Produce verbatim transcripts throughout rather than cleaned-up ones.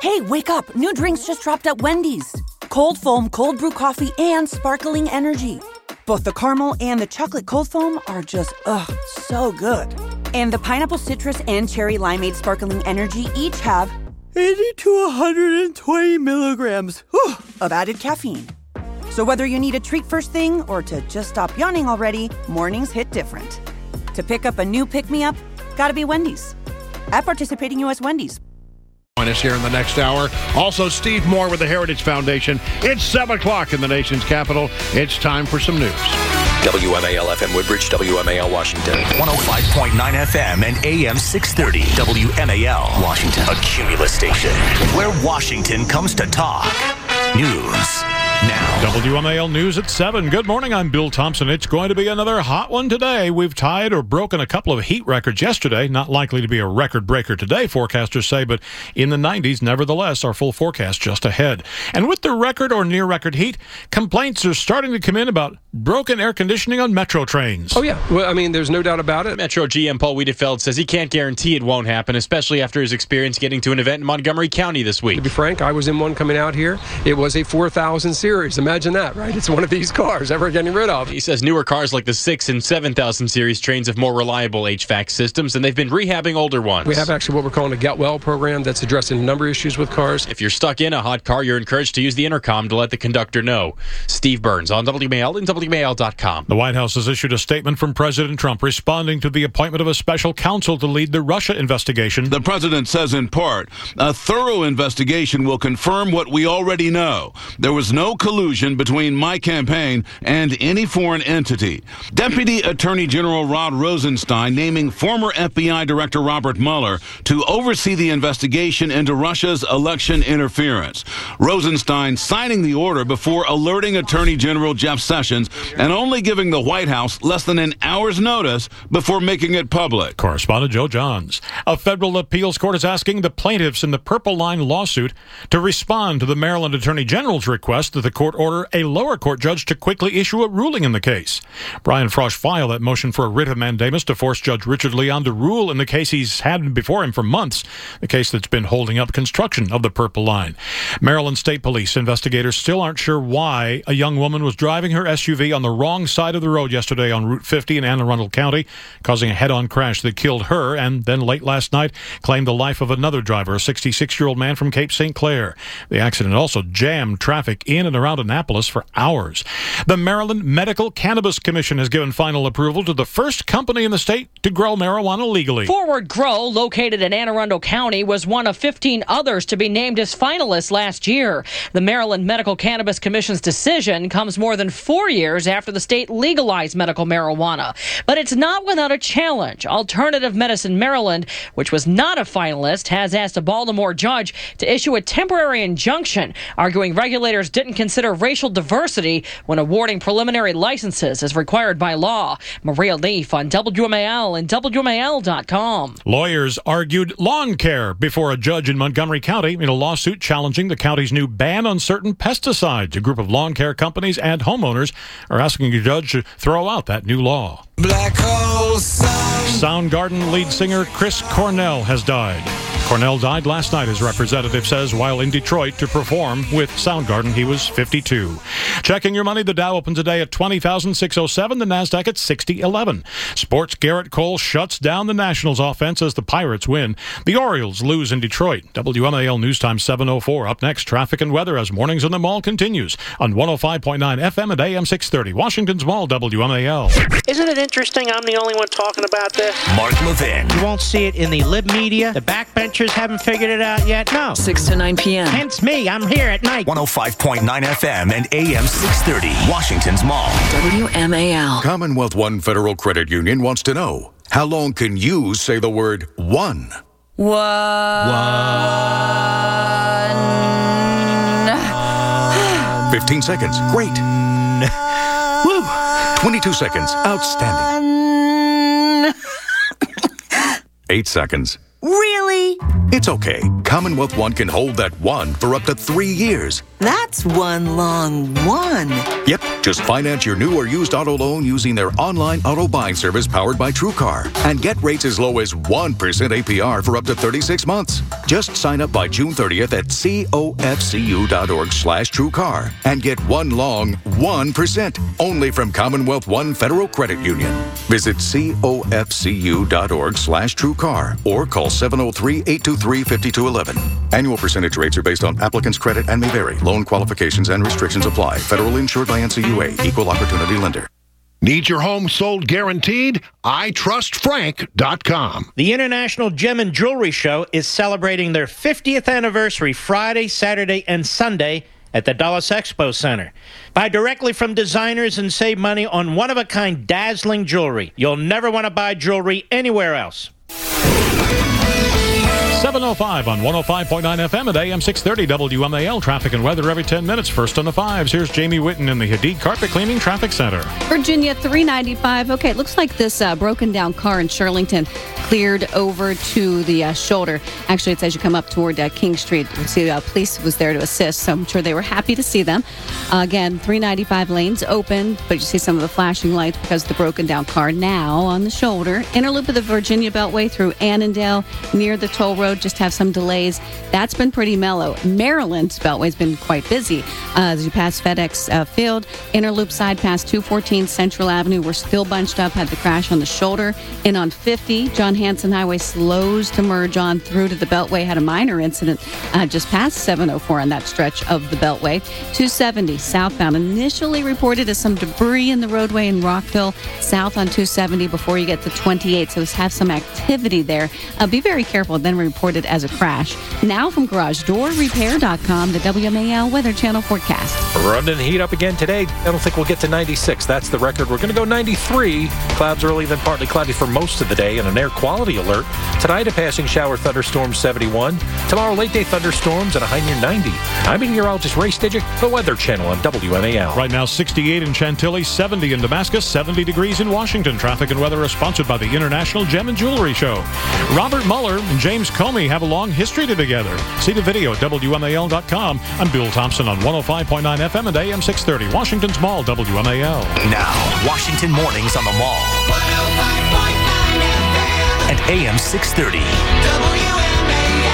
Hey, wake up. New drinks just dropped at Wendy's. Cold foam, cold brew coffee, and sparkling energy. Both the caramel and the chocolate cold foam are just, ugh, so good. And the pineapple citrus and cherry limeade sparkling energy each have eighty to one hundred twenty milligrams whew, of added caffeine. So whether you need a treat first thing or to just stop yawning already, mornings hit different. To pick up a new pick-me-up, gotta be Wendy's. At participating U S Wendy's. Join us here in the next hour. Also, Steve Moore with the Heritage Foundation. It's seven o'clock in the nation's capital. It's time for some news. W M A L F M Woodbridge, W M A L Washington. one oh five point nine F M and A M six thirty. W M A L Washington. A Cumulus station where Washington comes to talk. News now. W M A L News at seven. Good morning, I'm Bill Thompson. It's going to be another hot one today. We've tied or broken a couple of heat records yesterday. Not likely to be a record breaker today, forecasters say, but in the nineties, nevertheless, our full forecast just ahead. And with the record or near record heat, complaints are starting to come in about broken air conditioning on metro trains. Oh, yeah. Well, I mean, there's no doubt about it. Metro G M Paul Wiedefeld says he can't guarantee it won't happen, especially after his experience getting to an event in Montgomery County this week. To be frank, I was in one coming out here. It was a four thousand series. Imagine that, right? It's one of these cars ever getting rid of. He says newer cars like the six and seven thousand series trains have more reliable H V A C systems, and they've been rehabbing older ones. We have actually what we're calling a Get Well program that's addressing a number of issues with cars. If you're stuck in a hot car, you're encouraged to use the intercom to let the conductor know. Steve Burns on W M A L and W M A L dot com. The White House has issued a statement from President Trump responding to the appointment of a special counsel to lead the Russia investigation. The president says in part, a thorough investigation will confirm what we already know. There was no collusion between my campaign and any foreign entity. Deputy Attorney General Rod Rosenstein naming former F B I Director Robert Mueller to oversee the investigation into Russia's election interference. Rosenstein signing the order before alerting Attorney General Jeff Sessions and only giving the White House less than an hour's notice before making it public. Correspondent Joe Johns. A federal appeals court is asking the plaintiffs in the Purple Line lawsuit to respond to the Maryland Attorney General's request that the court order a lower court judge to quickly issue a ruling in the case. Brian Frosch filed that motion for a writ of mandamus to force Judge Richard Leon to rule in the case he's had before him for months, the case that's been holding up construction of the Purple Line. Maryland State Police investigators still aren't sure why a young woman was driving her S U V on the wrong side of the road yesterday on Route fifty in Anne Arundel County, causing a head-on crash that killed her and then late last night claimed the life of another driver, a sixty-six-year-old man from Cape Saint Clair. The accident also jammed traffic in and around Annapolis for hours. The Maryland Medical Cannabis Commission has given final approval to the first company in the state to grow marijuana legally. Forward Grow, located in Anne Arundel County, was one of fifteen others to be named as finalists last year. The Maryland Medical Cannabis Commission's decision comes more than four years after the state legalized medical marijuana. But it's not without a challenge. Alternative Medicine Maryland, which was not a finalist, has asked a Baltimore judge to issue a temporary injunction, arguing regulators didn't consider racial diversity when awarding preliminary licenses as required by law. Maria Leaf on W M A L and W M A L dot com. Lawyers argued lawn care before a judge in Montgomery County in a lawsuit challenging the county's new ban on certain pesticides. A group of lawn care companies and homeowners are asking a judge to throw out that new law. Black hole sound. Soundgarden lead singer Chris Cornell has died. Cornell died last night, his representative says, while in Detroit to perform with Soundgarden. He was fifty-two. Checking your money, the Dow opens today at twenty thousand six hundred seven, the NASDAQ at sixty eleven. Sports, Garrett Cole shuts down the Nationals offense as the Pirates win. The Orioles lose in Detroit. W M A L News Time seven oh four. Up next, traffic and weather as Mornings in the Mall continues on one oh five point nine F M and A M six thirty. Washington's Mall, W M A L. Isn't it interesting I'm the only one talking about this? Mark Levin. You won't see it in the lib media. The backbenchers haven't figured it out yet. No. six to nine p.m. Hence me. I'm here at night. one oh five point nine F M and A M six thirty. Washington's Mall. W M A L. Commonwealth One Federal Credit Union wants to know, how long can you say the word one? One. One. fifteen seconds. Great. Woo. twenty-two seconds. Outstanding. Eight seconds. Really? It's okay. Commonwealth One can hold that one for up to three years. That's one long one. Yep, just finance your new or used auto loan using their online auto buying service powered by TrueCar and get rates as low as one percent A P R for up to thirty-six months. Just sign up by June thirtieth at cofcu.org slash TrueCar and get one long one percent only from Commonwealth One Federal Credit Union. Visit cofcu.org slash TrueCar or call seven oh three, eight two three, five two one one. Annual percentage rates are based on applicant's credit and may vary. Loan qualifications and restrictions apply. Federally insured by N C U A. Equal opportunity lender. Need your home sold guaranteed? I trust frank dot com. The International Gem and Jewelry Show is celebrating their fiftieth anniversary Friday, Saturday, and Sunday at the Dulles Expo Center. Buy directly from designers and save money on one-of-a-kind dazzling jewelry. You'll never want to buy jewelry anywhere else. seven oh five on one oh five point nine F M at A M six thirty W M A L. Traffic and weather every ten minutes. First on the fives. Here's Jamie Whitten in the Hadid Carpet Cleaning Traffic Center. Virginia three ninety-five. Okay, it looks like this uh, broken down car in Shirlington cleared over to the uh, shoulder. Actually, it's as you come up toward uh, King Street. You see, uh, police was there to assist, so I'm sure they were happy to see them. Uh, again, three ninety-five lanes open, but you see some of the flashing lights because of the broken down car now on the shoulder. Inner loop of the Virginia Beltway through Annandale near the toll road. Just have some delays. That's been pretty mellow. Maryland's Beltway's been quite busy. Uh, as you pass FedEx uh, Field, inner loop side past two fourteen Central Avenue, we're still bunched up. Had the crash on the shoulder. In on fifty, John Hanson Highway slows to merge on through to the Beltway. Had a minor incident uh, just past seven oh four on that stretch of the Beltway. two seventy southbound initially reported as some debris in the roadway in Rockville south on two seventy before you get to twenty-eight. So have some activity there. Uh, be very careful. Then reported as a crash. Now from garage door repair dot com, the W M A L Weather Channel forecast. Running heat up again today. I don't think we'll get to ninety-six. That's the record. We're going to go ninety-three. Clouds early, then partly cloudy for most of the day, and an air quality alert. Tonight, a passing shower thunderstorm, seventy-one. Tomorrow, late day thunderstorms and a high near ninety. I'm meteorologist Ray Stidgick, the Weather Channel on W M A L. Right now, sixty-eight in Chantilly, seventy in Damascus, seventy degrees in Washington. Traffic and weather are sponsored by the International Gem and Jewelry Show. Robert Mueller and James Comey have a long history together. See the video at W M A L dot com. I'm Bill Thompson on one oh five point nine F M and A M six thirty. Washington's Mall, W M A L. Now, Washington Mornings on the Mall. one oh five point nine F M. And A M six thirty. W M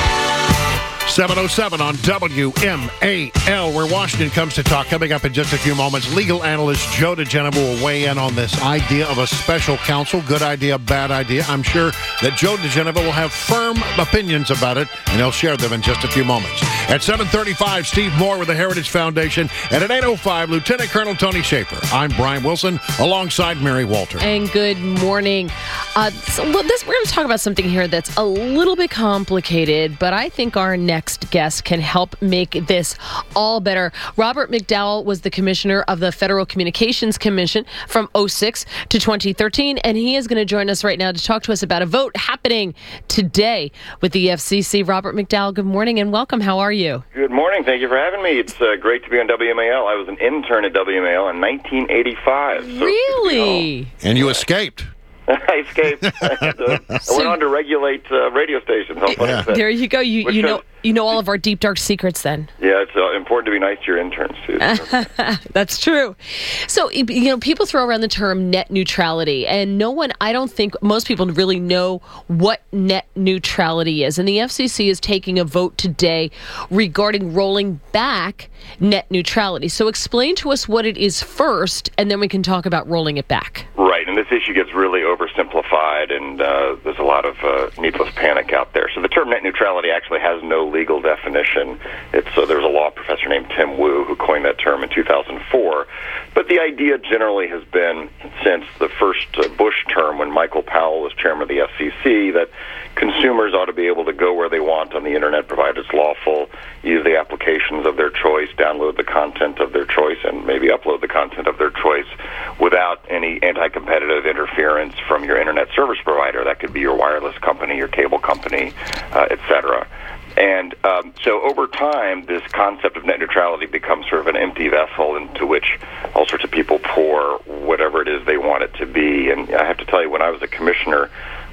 A L. seven oh seven on W M A L, where Washington comes to talk. Coming up in just a few moments, legal analyst Joe DeGenova will weigh in on this idea of a special counsel. Good idea, bad idea. I'm sure that Joe DeGenova will have firm opinions about it, and he'll share them in just a few moments. At seven thirty-five, Steve Moore with the Heritage Foundation. And at eight oh five, Lieutenant Colonel Tony Schaefer. I'm Brian Wilson, alongside Mary Walter. And good morning. Uh, so this, we're going to talk about something here that's a little bit complicated, but I think our next guest can help make this all better. Robert McDowell was the commissioner of the Federal Communications Commission from oh six to twenty thirteen, and he is going to join us right now to talk to us about a vote happening today with the F C C. Robert McDowell, good morning and welcome. How are you? Good morning. Thank you for having me. It's uh, great to be on W M A L. I was an intern at W M A L in nineteen eighty-five. So really? And you escaped. I escaped. I, uh, I so, went on to regulate uh, radio stations. How funny is that? There you go. You Which you know is, you know all of our deep dark secrets then. Yeah, it's uh, important to be nice to your interns too. That's true. So you know, people throw around the term net neutrality, and no one, I don't think most people really know what net neutrality is. And the F C C is taking a vote today regarding rolling back net neutrality. So explain to us what it is first, and then we can talk about rolling it back. Right, and this issue gets really oversimplified, and uh, there's a lot of uh, needless panic out there. So the term net neutrality actually has no legal definition. It's uh, there's a law professor named Tim Wu who coined that term in two thousand four. But the idea generally has been, since the first uh, Bush term when Michael Powell was chairman of the F C C, that consumers ought to be able to go where they want on the internet, provided it's lawful, use the applications of their choice, download the content of their choice, and maybe upload the content of their choice without any anti-competitive interference from your internet service provider. That could be your wireless company, your cable company, uh, et cetera. And um, so over time, this concept of net neutrality becomes sort of an empty vessel into which all sorts of people pour whatever it is they want it to be. And I have to tell you, when I was a commissioner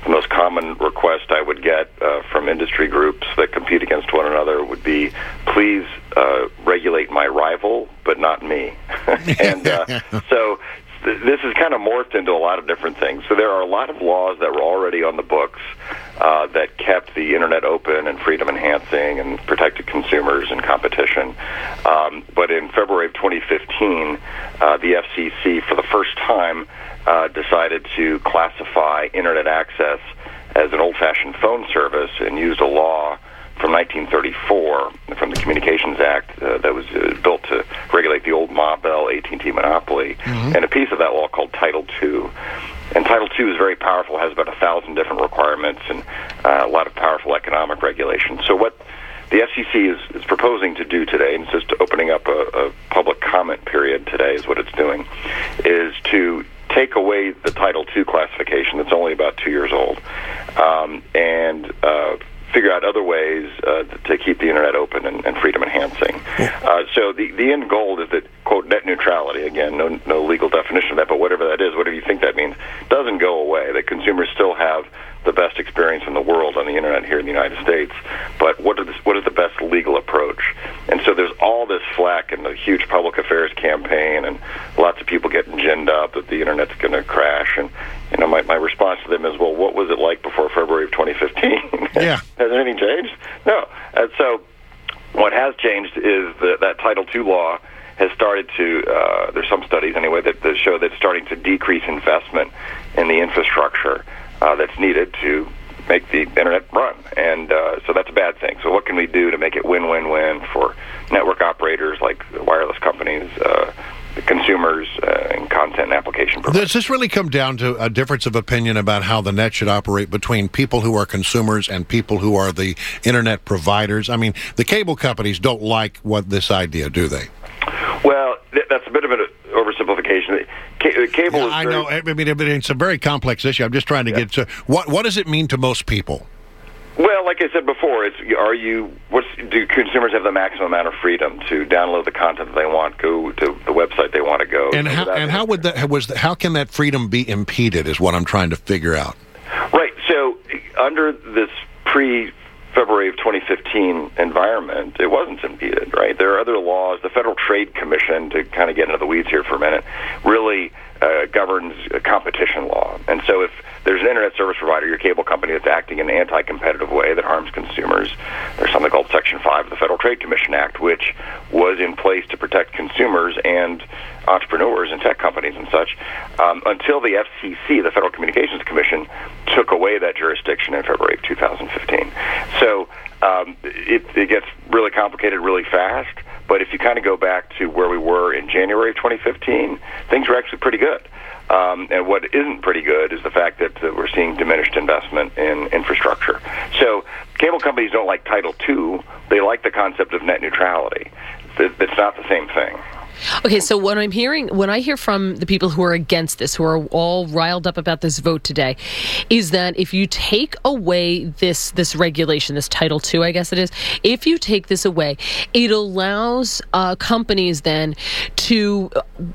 the most common request I would get uh, from industry groups that compete against one another would be, please uh, regulate my rival, but not me. and uh, so th- this has kind of morphed into a lot of different things. So there are a lot of laws that were already on the books uh, that kept the Internet open and freedom enhancing and protected consumers and competition. Um, but in February of twenty fifteen, uh, the F C C, for the first time, uh, decided to classify Internet access as an old-fashioned phone service and used a law from nineteen thirty-four, from the Communications Act, uh, that was uh, built to regulate the old Ma Bell A T and T monopoly, mm-hmm. and a piece of that law called Title two. And Title two is very powerful, has about a thousand different requirements and uh, a lot of powerful economic regulation. So what the F C C is, is proposing to do today, and it's just opening up a, a public comment period today is what it's doing, is to take away the Title two classification that's only about two years old, um, and uh, figure out other ways uh, to keep the Internet open and, and freedom enhancing. Uh, so the, the end goal is that, quote, net neutrality, again, no, no legal definition of that, but whatever that is, whatever you think that means, doesn't go away, that consumers still have the best experience in the world on the Internet here in the United States. But what is, what is the best legal approach? And so there's all this flack and the huge public affairs campaign and lots of people getting ginned up that the Internet's going to crash. And, you know, my, my response to them is, well, what was it like before February of twenty fifteen? Yeah. Has anything changed? No. And so what has changed is that that Title two law has started to, uh, there's some studies anyway that, that show that it's starting to decrease investment in the infrastructure uh, that's needed to make the Internet run. And uh, so that's a bad thing. So what can we do to make it win-win-win for network operators like the wireless companies, uh, the consumers, uh, and content and application providers? Does this really come down to a difference of opinion about how the net should operate between people who are consumers and people who are the Internet providers? I mean, the cable companies don't like what this idea, do they? Well, th- that's a bit of an oversimplification. C- cable yeah, is I very... know. I mean, it's a very complex issue. I'm just trying to yeah. get to what what does it mean to most people? Well, like I said before, it's are you? What's do consumers have the maximum amount of freedom to download the content that they want, go to the website they want to go? And how and how would that was the, how can that freedom be impeded? Is what I'm trying to figure out. Right. So under this pre. February of twenty fifteen environment, it wasn't impeded, right? There are other laws. The Federal Trade Commission, to kind of get into the weeds here for a minute, really uh, governs a competition law. And so if there's an Internet service provider, your cable company, that's acting in an anti-competitive way that harms consumers, there's something called Section five of the Federal Trade Commission Act, which was in place to protect consumers and entrepreneurs and tech companies and such, um, until the F C C, the Federal Communications Commission, took away that jurisdiction in February of two thousand fifteen. So um, it, it gets really complicated really fast, but if you kind of go back to where we were in January of twenty fifteen, things were actually pretty good. Um, and what isn't pretty good is the fact that uh, we're seeing diminished investment in infrastructure. So cable companies don't like Title two. They like the concept of net neutrality. It's not the same thing. Okay, so what I'm hearing, when I hear from the people who are against this, who are all riled up about this vote today, is that if you take away this this regulation, this Title two, I guess it is, if you take this away, it allows uh, companies then to...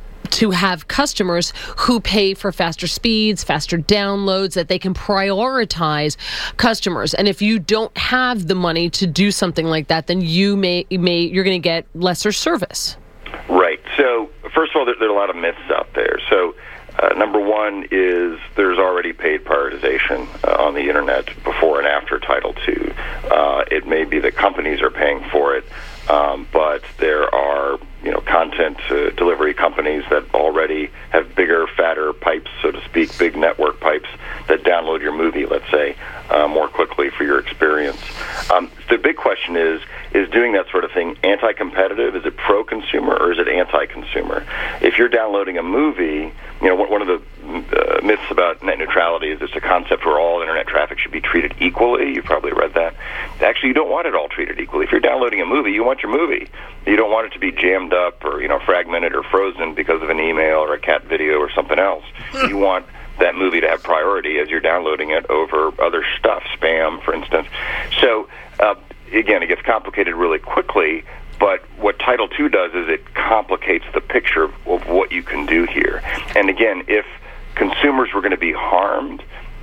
to have customers who pay for faster speeds, faster downloads, that they can prioritize customers. And if you don't have the money to do something like that, then you may, may you're going to get lesser service. Right. So, first of all, there, there are a lot of myths out there. So, uh, number one is there's already paid prioritization uh, on the Internet before and after Title two. Uh, it may be that companies are paying for it, um, but there are you know, content uh, delivery companies that already have bigger, fatter pipes, so to speak, big network pipes that download your movie, let's say, uh, more quickly for your experience. Um, the big question is, is doing that sort of thing anti-competitive? Is it pro-consumer or is it anti-consumer? If you're downloading a movie, you know, one of the uh, myths about net neutrality is it's a concept where all Internet traffic should be treated equally. You've probably read that. Actually, you don't want it all treated equally. If you're downloading a movie, you want your movie. You don't want it to be jammed up or, you know, fragmented or frozen because of an email or a cat video or something else. You want that movie to have priority as you're downloading it over other stuff, spam, for instance. So, uh, again, it gets complicated really quickly, but what Title two does is it complicates the picture of, of what you can do here. And again, if consumers were going to be harmed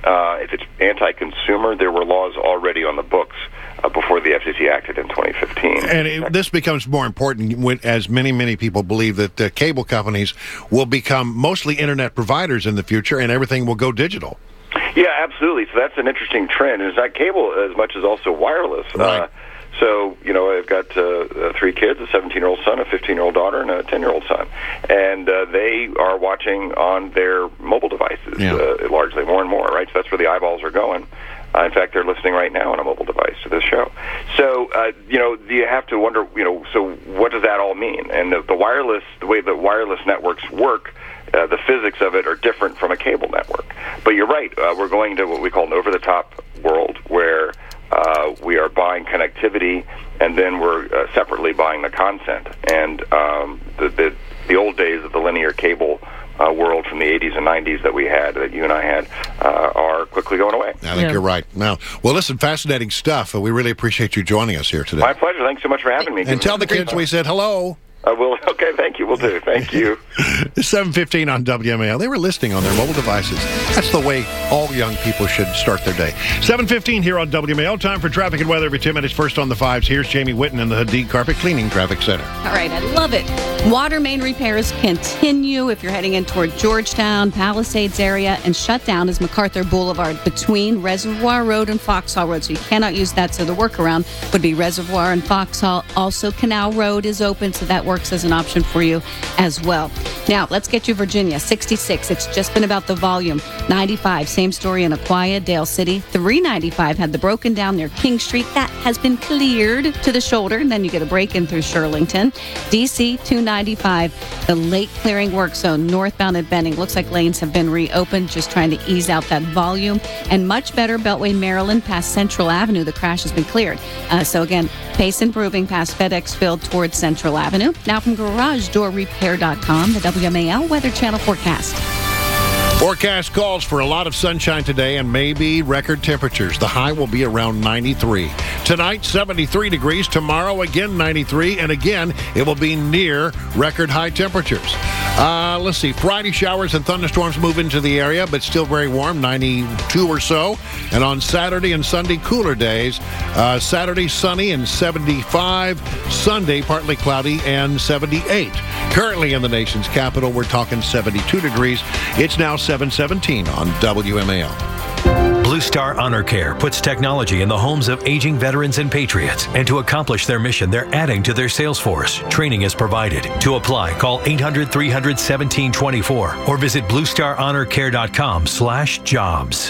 uh, if it's anti-consumer, there were laws already on the books uh, before the F C C acted in twenty fifteen. And it, this becomes more important when, as many, many people believe that uh, cable companies will become mostly internet providers in the future, and everything will go digital. Yeah, absolutely. So that's an interesting trend. And it's not cable as much as also wireless. Right. Uh, so, you know, I've got uh, uh, three kids, a seventeen-year-old son, a fifteen-year-old daughter, and a ten-year-old son. And uh, they are watching on their mobile devices, Yeah. uh, largely, more and more, right? So that's where the eyeballs are going. Uh, in fact, they're listening right now on a mobile device to this show. So, uh, you know, you have to wonder, you know, so what does that all mean? And the, the wireless, the way the wireless networks work, Uh, the physics of it are different from a cable network. But you're right. Uh, we're going to what we call an over-the-top world where uh, we are buying connectivity and then we're uh, separately buying the content. And um, the, the the old days of the linear cable uh, world from the eighties and nineties that we had, that you and I had, uh, are quickly going away. I think yeah. you're right. Now, well, listen, fascinating stuff. Uh, we really appreciate you joining us here today. My pleasure. Thanks so much for having me. And tell the kids we said hello. Uh, well, okay, thank you. We'll do. Thank you. seven fifteen on W M A L. They were listening on their mobile devices. That's the way all young people should start their day. seven fifteen here on W M A L. Time for traffic and weather every ten minutes. First on the fives, here's Jamie Whitten in the Hadid Carpet Cleaning Traffic Center. All right, I love it. Water main repairs continue if you're heading in toward Georgetown, Palisades area, and shut down is MacArthur Boulevard between Reservoir Road and Foxhall Road. So you cannot use that, so the workaround would be Reservoir and Foxhall. Also, Canal Road is open, so that works as an option for you as well. Now, let's get you Virginia. sixty-six, it's just been about the volume. ninety-five, same story in Aquia, Dale City. three ninety-five had the broken down near King Street. That has been cleared to the shoulder, and then you get a break in through Shirlington. D C, two ninety-five, the late clearing work zone, northbound at Benning. Looks like lanes have been reopened, just trying to ease out that volume. And much better, Beltway, Maryland, past Central Avenue. The crash has been cleared. Uh, so again, pace improving past FedEx Field towards Central Avenue. Now from garage door repair dot com, the W M A L Weather Channel forecast. Forecast calls for a lot of sunshine today and maybe record temperatures. The high will be around ninety-three. Tonight, seventy-three degrees. Tomorrow, again, ninety-three. And again, it will be near record high temperatures. Uh, let's see. Friday, showers and thunderstorms move into the area, but still very warm, ninety-two or so. And on Saturday and Sunday, cooler days. Uh, Saturday, sunny and seventy-five. Sunday, partly cloudy and seventy-eight. Currently in the nation's capital, we're talking seventy-two degrees. It's now seven seventeen on W M A L. Blue Star Honor Care puts technology in the homes of aging veterans and patriots. And to accomplish their mission, they're adding to their sales force. Training is provided. To apply, call eight hundred, three hundred, one seven two four or visit blue star honor care dot com slash jobs.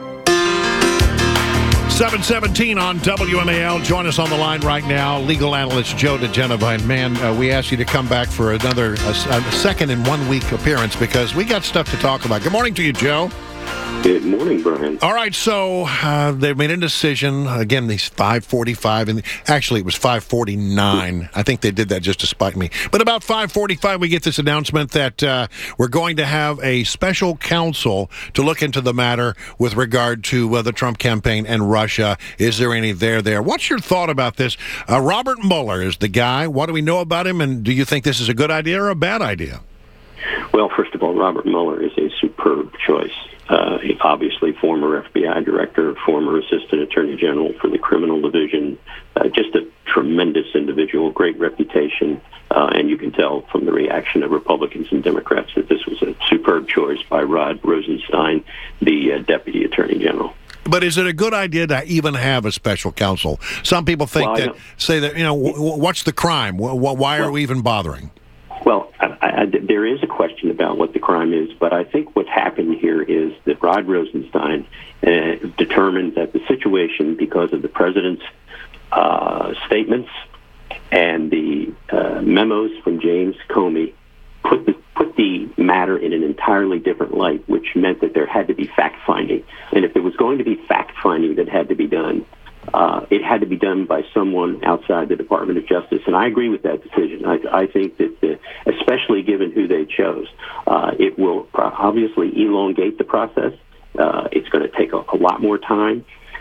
seven seventeen on W M A L. Join us on the line right now, legal analyst Joe DeGenova. And man, uh, we asked you to come back for another a, a second in one week appearance because we got stuff to talk about. Good morning to you, Joe. Good morning, Brian. All right, so uh, they've made a decision. Again, these five forty-five, and actually it was five forty-nine. I think they did that just to spite me. But about five forty-five, we get this announcement that uh, we're going to have a special counsel to look into the matter with regard to uh, the Trump campaign and Russia. Is there any there there? What's your thought about this? Uh, Robert Mueller is the guy. What do we know about him, and do you think this is a good idea or a bad idea? Well, first of all, Robert Mueller is a superb choice. Uh, obviously, former F B I director, former assistant attorney general for the criminal division, uh, just a tremendous individual, great reputation, uh, and you can tell from the reaction of Republicans and Democrats that this was a superb choice by Rod Rosenstein, the uh, deputy attorney general. But is it a good idea to even have a special counsel? Some people think well, that, say that, you know, w- what's the crime? W- why are well, we even bothering? Well, I, I, there is a question about what the crime is, but I think what's happened here is that Rod Rosenstein uh, determined that the situation, because of the president's uh, statements and the uh, memos from James Comey, put the, put the matter in an entirely different light, which meant that there had to be fact-finding. And if there was going to be fact-finding that had to be done, Uh, it had to be done by someone outside the Department of Justice, and I agree with that decision. I, I think that, the, especially given who they chose, uh, it will obviously elongate the process. Uh, it's going to take a, a lot more time.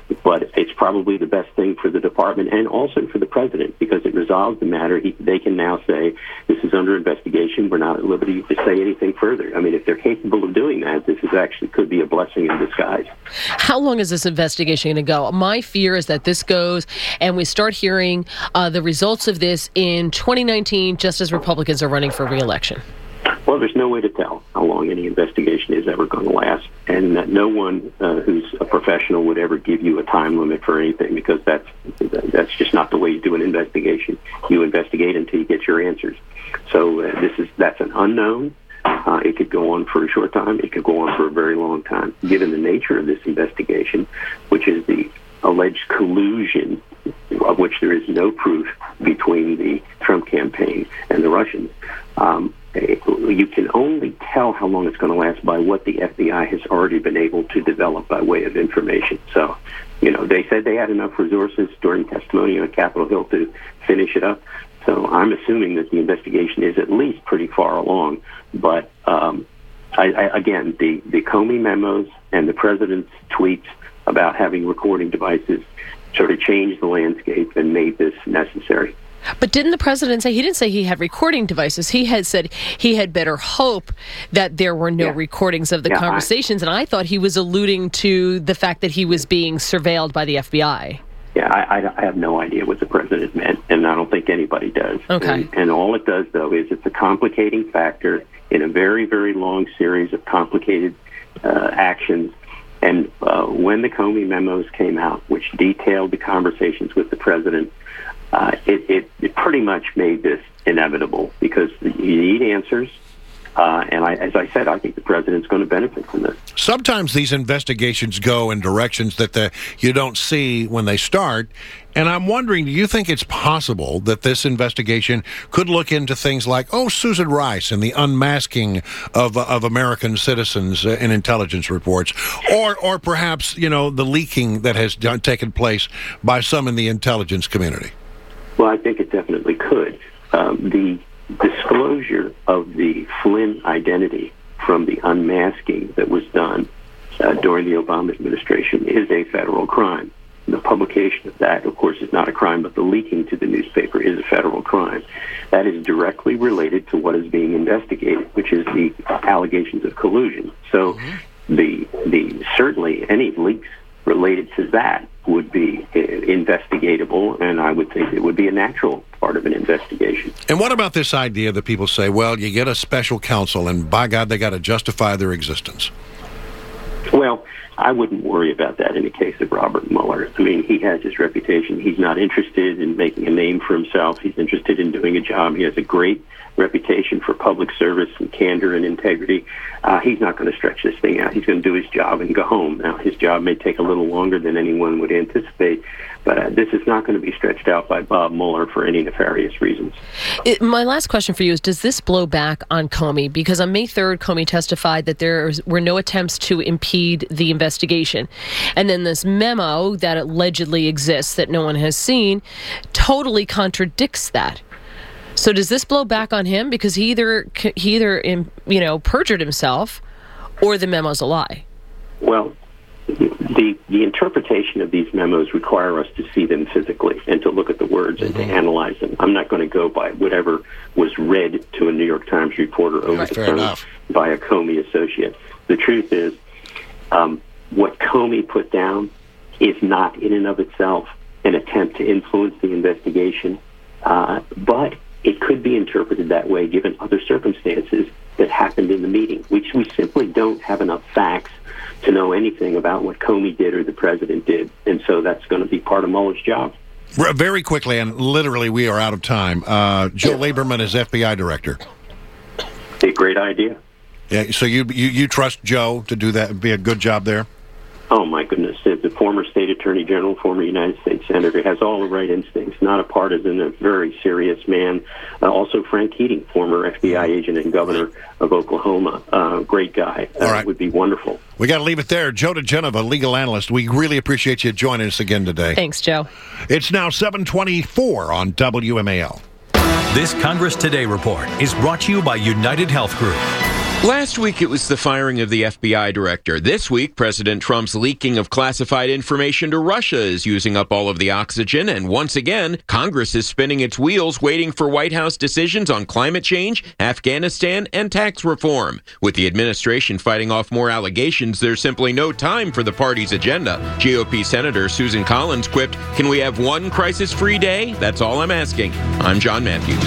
But it's probably the best thing for the department and also for the president because it resolves the matter. He, they can now say, this is under investigation. We're not at liberty to say anything further. I mean, if they're capable of doing that, this is actually could be a blessing in disguise. How long is this investigation going to go? My fear is that this goes and we start hearing uh, the results of this in twenty nineteen, just as Republicans are running for re-election. Well, there's no way to tell how long any investigation is ever going to last, and that no one uh, who's a professional would ever give you a time limit for anything because that's that's just not the way you do an investigation. You investigate until you get your answers. So uh, this is that's an unknown. Uh, it could go on for a short time. It could go on for a very long time. Given the nature of this investigation, which is the alleged collusion of which there is no proof between the Trump campaign and the Russians, um, you can only tell how long it's going to last by what the F B I has already been able to develop by way of information. So, you know, they said they had enough resources during testimony on Capitol Hill to finish it up. So I'm assuming that the investigation is at least pretty far along. But um, I, I, again, the, the Comey memos and the president's tweets about having recording devices sort of changed the landscape and made this necessary. But didn't the president say, he didn't say he had recording devices. He had said he had better hope that there were no yeah. recordings of the yeah, conversations. I, and I thought he was alluding to the fact that he was being surveilled by the F B I. Yeah, I, I have no idea what the president meant, and I don't think anybody does. Okay. And, and all it does, though, is it's a complicating factor in a very, very long series of complicated uh, actions. And uh, when the Comey memos came out, which detailed the conversations with the president, uh, it, it, it pretty much made this inevitable because you need answers. Uh, and I, as I said, I think the president's going to benefit from this. Sometimes these investigations go in directions that the, you don't see when they start. And I'm wondering, do you think it's possible that this investigation could look into things like, oh, Susan Rice and the unmasking of of American citizens in intelligence reports, or or perhaps, you know, the leaking that has done, taken place by some in the intelligence community? Well, I think it definitely could. Um, the disclosure of the Flynn identity from the unmasking that was done uh, during the Obama administration is a federal crime. The publication of that, of course, is not a crime, but the leaking to the newspaper is a federal crime. That is directly related to what is being investigated, which is the allegations of collusion. So mm-hmm. the the certainly any leaks related to that would be uh, investigatable, and I would think it would be a natural part of an investigation. And what about this idea that people say, well, you get a special counsel, and by God, they got to justify their existence? Well, I wouldn't worry about that in the case of Robert Mueller. I mean, he has his reputation. He's not interested in making a name for himself. He's interested in doing a job. He has a great reputation for public service and candor and integrity. Uh, he's not going to stretch this thing out. He's going to do his job and go home. Now, his job may take a little longer than anyone would anticipate, but uh, this is not going to be stretched out by Bob Mueller for any nefarious reasons. It, my last question for you is, does this blow back on Comey? Because on May third, Comey testified that there were no attempts to impede the investigation. And then this memo that allegedly exists that no one has seen totally contradicts that. So does this blow back on him because he either he either you know perjured himself, or the memo's a lie? Well, the the interpretation of these memos require us to see them physically and to look at the words and to analyze them. I'm not going to go by whatever was read to a New York Times reporter over right, the fair phone enough. by a Comey associate. The truth is, um, what Comey put down is not in and of itself an attempt to influence the investigation, uh, but it could be interpreted that way given other circumstances that happened in the meeting, which we simply don't have enough facts to know anything about what Comey did or the president did. And so that's going to be part of Mueller's job. Very quickly, and literally we are out of time, uh, Joe Lieberman is F B I director. A great idea. Yeah, so you, you, you trust Joe to do that, be a good job there? Oh, my goodness. The former state attorney general, former United States senator, has all the right instincts, not a partisan, a very serious man. Uh, also, Frank Keating, former F B I agent and governor of Oklahoma, uh, great guy. Uh, all right. Would be wonderful. We got to leave it there. Joe DeGenova, legal analyst. We really appreciate you joining us again today. Thanks, Joe. It's now seven twenty-four on W M A L. This Congress Today report is brought to you by United Health Group. Last week, it was the firing of the F B I director. This week, President Trump's leaking of classified information to Russia is using up all of the oxygen. And once again, Congress is spinning its wheels, waiting for White House decisions on climate change, Afghanistan, and tax reform. With the administration fighting off more allegations, there's simply no time for the party's agenda. G O P Senator Susan Collins quipped, "Can we have one crisis-free day? That's all I'm asking." I'm John Matthews.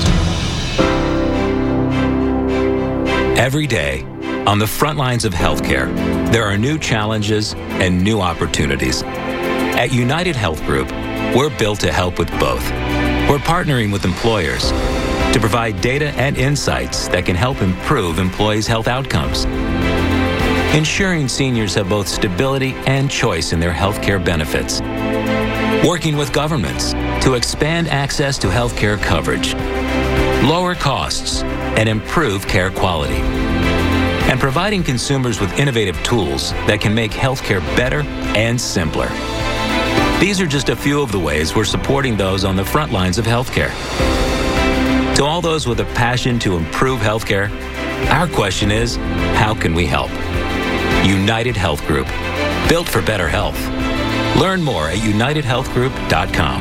Every day, on the front lines of healthcare, there are new challenges and new opportunities. At United Health Group, we're built to help with both. We're partnering with employers to provide data and insights that can help improve employees' health outcomes, ensuring seniors have both stability and choice in their healthcare benefits, working with governments to expand access to healthcare coverage, lower costs, and improve care quality, and providing consumers with innovative tools that can make healthcare better and simpler. These are just a few of the ways we're supporting those on the front lines of healthcare. To all those with a passion to improve healthcare, our question is, how can we help? United Health Group, built for better health. Learn more at united health group dot com.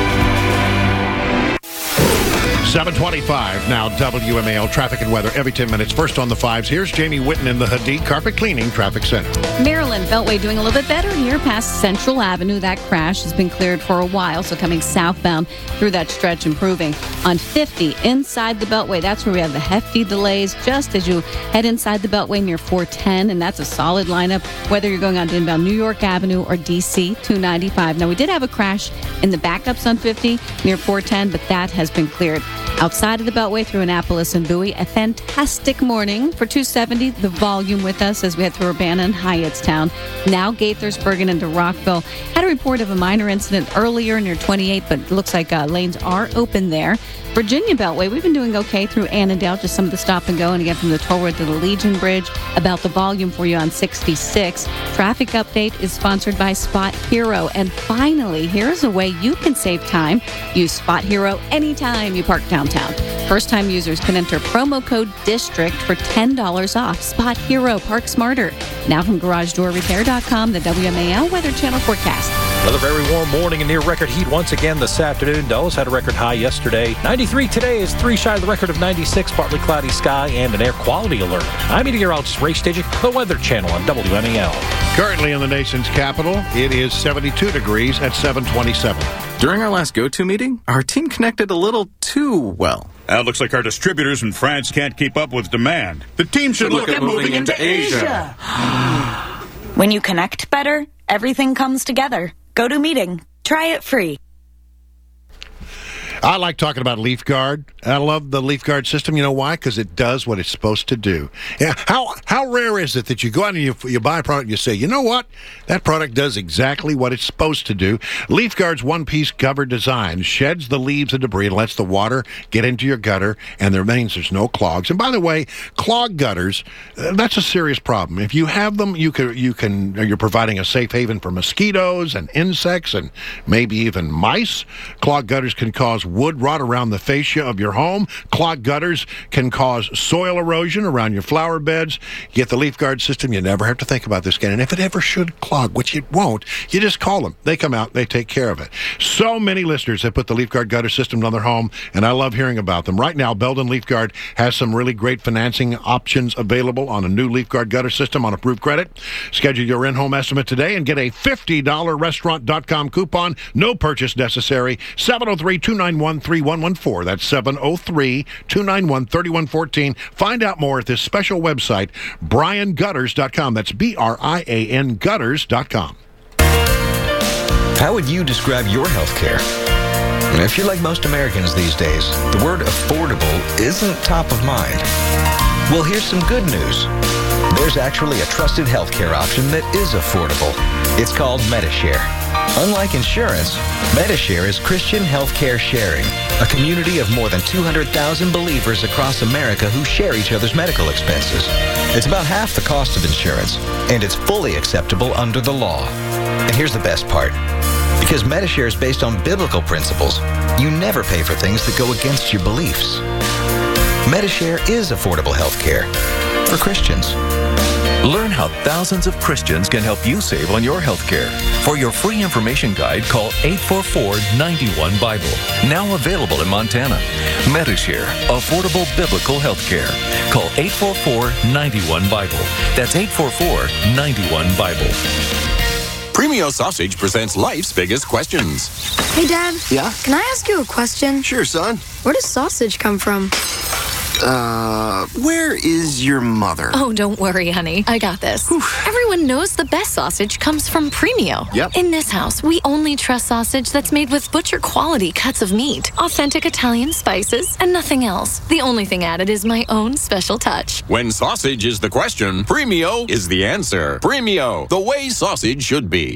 seven twenty-five now, W M A L traffic and weather every ten minutes. First on the fives, here's Jamie Whitten in the Hadid Carpet Cleaning Traffic Center. Maryland Beltway doing a little bit better here past Central Avenue. That crash has been cleared for a while, so coming southbound through that stretch improving. On fifty, inside the Beltway, that's where we have the hefty delays just as you head inside the Beltway near four ten, and that's a solid lineup, whether you're going on to inbound New York Avenue or D C two ninety-five. Now, we did have a crash in the backups on fifty near four ten, but that has been cleared. Outside of the Beltway through Annapolis and Bowie, a fantastic morning for two seventy. The volume with us as we head through Urbana and Hyattstown. Now Gaithersburg and into Rockville. Had a report of a minor incident earlier near twenty-eight, but it looks like uh, lanes are open there. Virginia Beltway, we've been doing okay through Annandale, just some of the stop and go, and again from the toll road to the Legion Bridge. About the volume for you on sixty-six. Traffic update is sponsored by Spot Hero. And finally, here's a way you can save time. Use Spot Hero anytime you park downtown. First-time users can enter promo code DISTRICT for ten dollars off. Spot Hero, park smarter. Now from garage door repair dot com, the W M A L Weather Channel forecast. Another very warm morning and near record heat once again this afternoon. Dulles had a record high yesterday. ninety-three today is three shy of the record of ninety-six. Partly cloudy sky and an air quality alert. I'm meteorologist Ray Stajic, the Weather Channel on W M A L. Currently in the nation's capital, it is seventy-two degrees at seven twenty-seven. During our last go-to meeting, our team connected a little too well. Uh, looks like our distributors in France can't keep up with demand. The team should look, look at moving into Asia. Asia. When you connect better, everything comes together. Go to meeting. Try it free. I like talking about LeafGuard. I love the LeafGuard system. You know why? Because it does what it's supposed to do. Yeah. How how rare is it that you go out and you, you buy a product and you say, you know what? That product does exactly what it's supposed to do. LeafGuard's one-piece cover design sheds the leaves and debris and lets the water get into your gutter, and there means there's no clogs. And by the way, clogged gutters, uh, that's a serious problem. If you have them, you can you can you're providing a safe haven for mosquitoes and insects and maybe even mice. Clogged gutters can cause wood rot around the fascia of your home. Clogged gutters can cause soil erosion around your flower beds. You get the LeafGuard system, you never have to think about this again. And if it ever should clog, which it won't, you just call them. They come out, they take care of it. So many listeners have put the LeafGuard gutter systems on their home, and I love hearing about them. Right now, Belden LeafGuard has some really great financing options available on a new LeafGuard gutter system on approved credit. Schedule your in-home estimate today and get a fifty dollars restaurant dot com coupon. No purchase necessary. seven oh three, two nine one, three one one four. That's seven oh three, two nine one, three one one four. Find out more at this special website, brian gutters dot com. That's B R I A N gutters dot com. How would you describe your health care? If you're like most Americans these days, the word affordable isn't top of mind. Well, here's some good news. There's actually a trusted healthcare option that is affordable. It's called Medi-Share. Unlike insurance, Medi-Share is Christian healthcare sharing, a community of more than two hundred thousand believers across America who share each other's medical expenses. It's about half the cost of insurance, and it's fully acceptable under the law. And here's the best part. Because Medi-Share is based on biblical principles, you never pay for things that go against your beliefs. Medi-Share is affordable health care for Christians. Learn how thousands of Christians can help you save on your health care. For your free information guide, call eight four four, nine one, Bible. Now available in Montana. Medishare, affordable biblical health care. Call eight four four, nine one, Bible. That's eight four four, nine one, Bible. Premio Sausage presents life's biggest questions. Hey, Dad. Yeah? Can I ask you a question? Sure, son. Where does sausage come from? Uh, where is your mother? Oh, don't worry, honey. I got this. Whew. Everyone knows the best sausage comes from Premio. Yep. In this house, we only trust sausage that's made with butcher-quality cuts of meat, authentic Italian spices, and nothing else. The only thing added is my own special touch. When sausage is the question, Premio is the answer. Premio, the way sausage should be.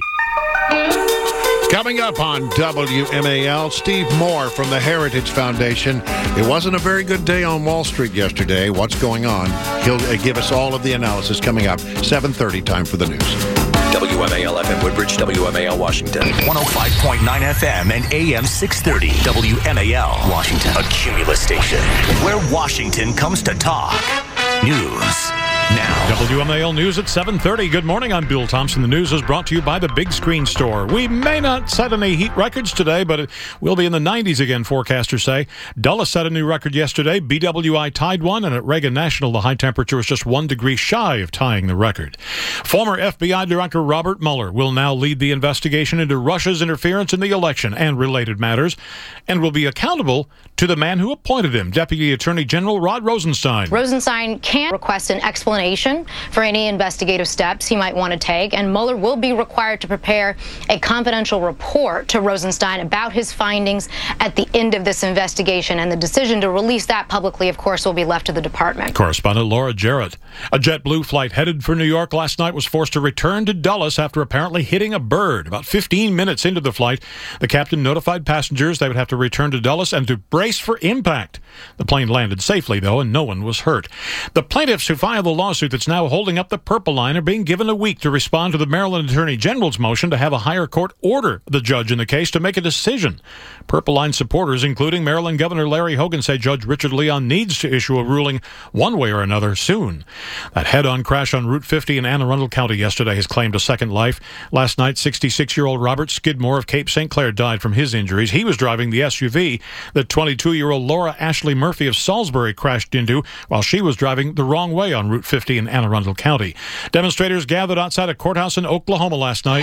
Coming up on W M A L, Steve Moore from the Heritage Foundation. It wasn't a very good day on Wall Street yesterday. What's going on? He'll uh, give us all of the analysis coming up. seven thirty, time for the news. W M A L F M Woodbridge, W M A L Washington. one oh five point nine F M and A M six thirty. W M A L Washington. A Cumulus station where Washington comes to talk. News now. W M A L News at seven thirty. Good morning. I'm Bill Thompson. The news is brought to you by the Big Screen Store. We may not set any heat records today, but it will be in the nineties again, forecasters say. Dulles set a new record yesterday. B W I tied one, and at Reagan National, the high temperature was just one degree shy of tying the record. Former F B I Director Robert Mueller will now lead the investigation into Russia's interference in the election and related matters, and will be accountable to the man who appointed him, Deputy Attorney General Rod Rosenstein. Rosenstein can request an explanation for any investigative steps he might want to take, and Mueller will be required to prepare a confidential report to Rosenstein about his findings at the end of this investigation, and the decision to release that publicly, of course, will be left to the department. Correspondent Laura Jarrett. A JetBlue flight headed for New York last night was forced to return to Dulles after apparently hitting a bird. About fifteen minutes into the flight, the captain notified passengers they would have to return to Dulles and to brace for impact. The plane landed safely, though, and no one was hurt. The plaintiffs who filed the lawsuit that's now holding up the Purple Line are being given a week to respond to the Maryland Attorney General's motion to have a higher court order the judge in the case to make a decision. Purple Line supporters, including Maryland Governor Larry Hogan, say Judge Richard Leon needs to issue a ruling one way or another soon. That head-on crash on Route fifty in Anne Arundel County yesterday has claimed a second life. Last night, sixty-six-year-old Robert Skidmore of Cape Saint Clair died from his injuries. He was driving the S U V that twenty-two-year-old Laura Ashley Murphy of Salisbury crashed into while she was driving the wrong way on Route fifty in Anne Arundel County. Demonstrators gathered outside a courthouse in Oklahoma last night.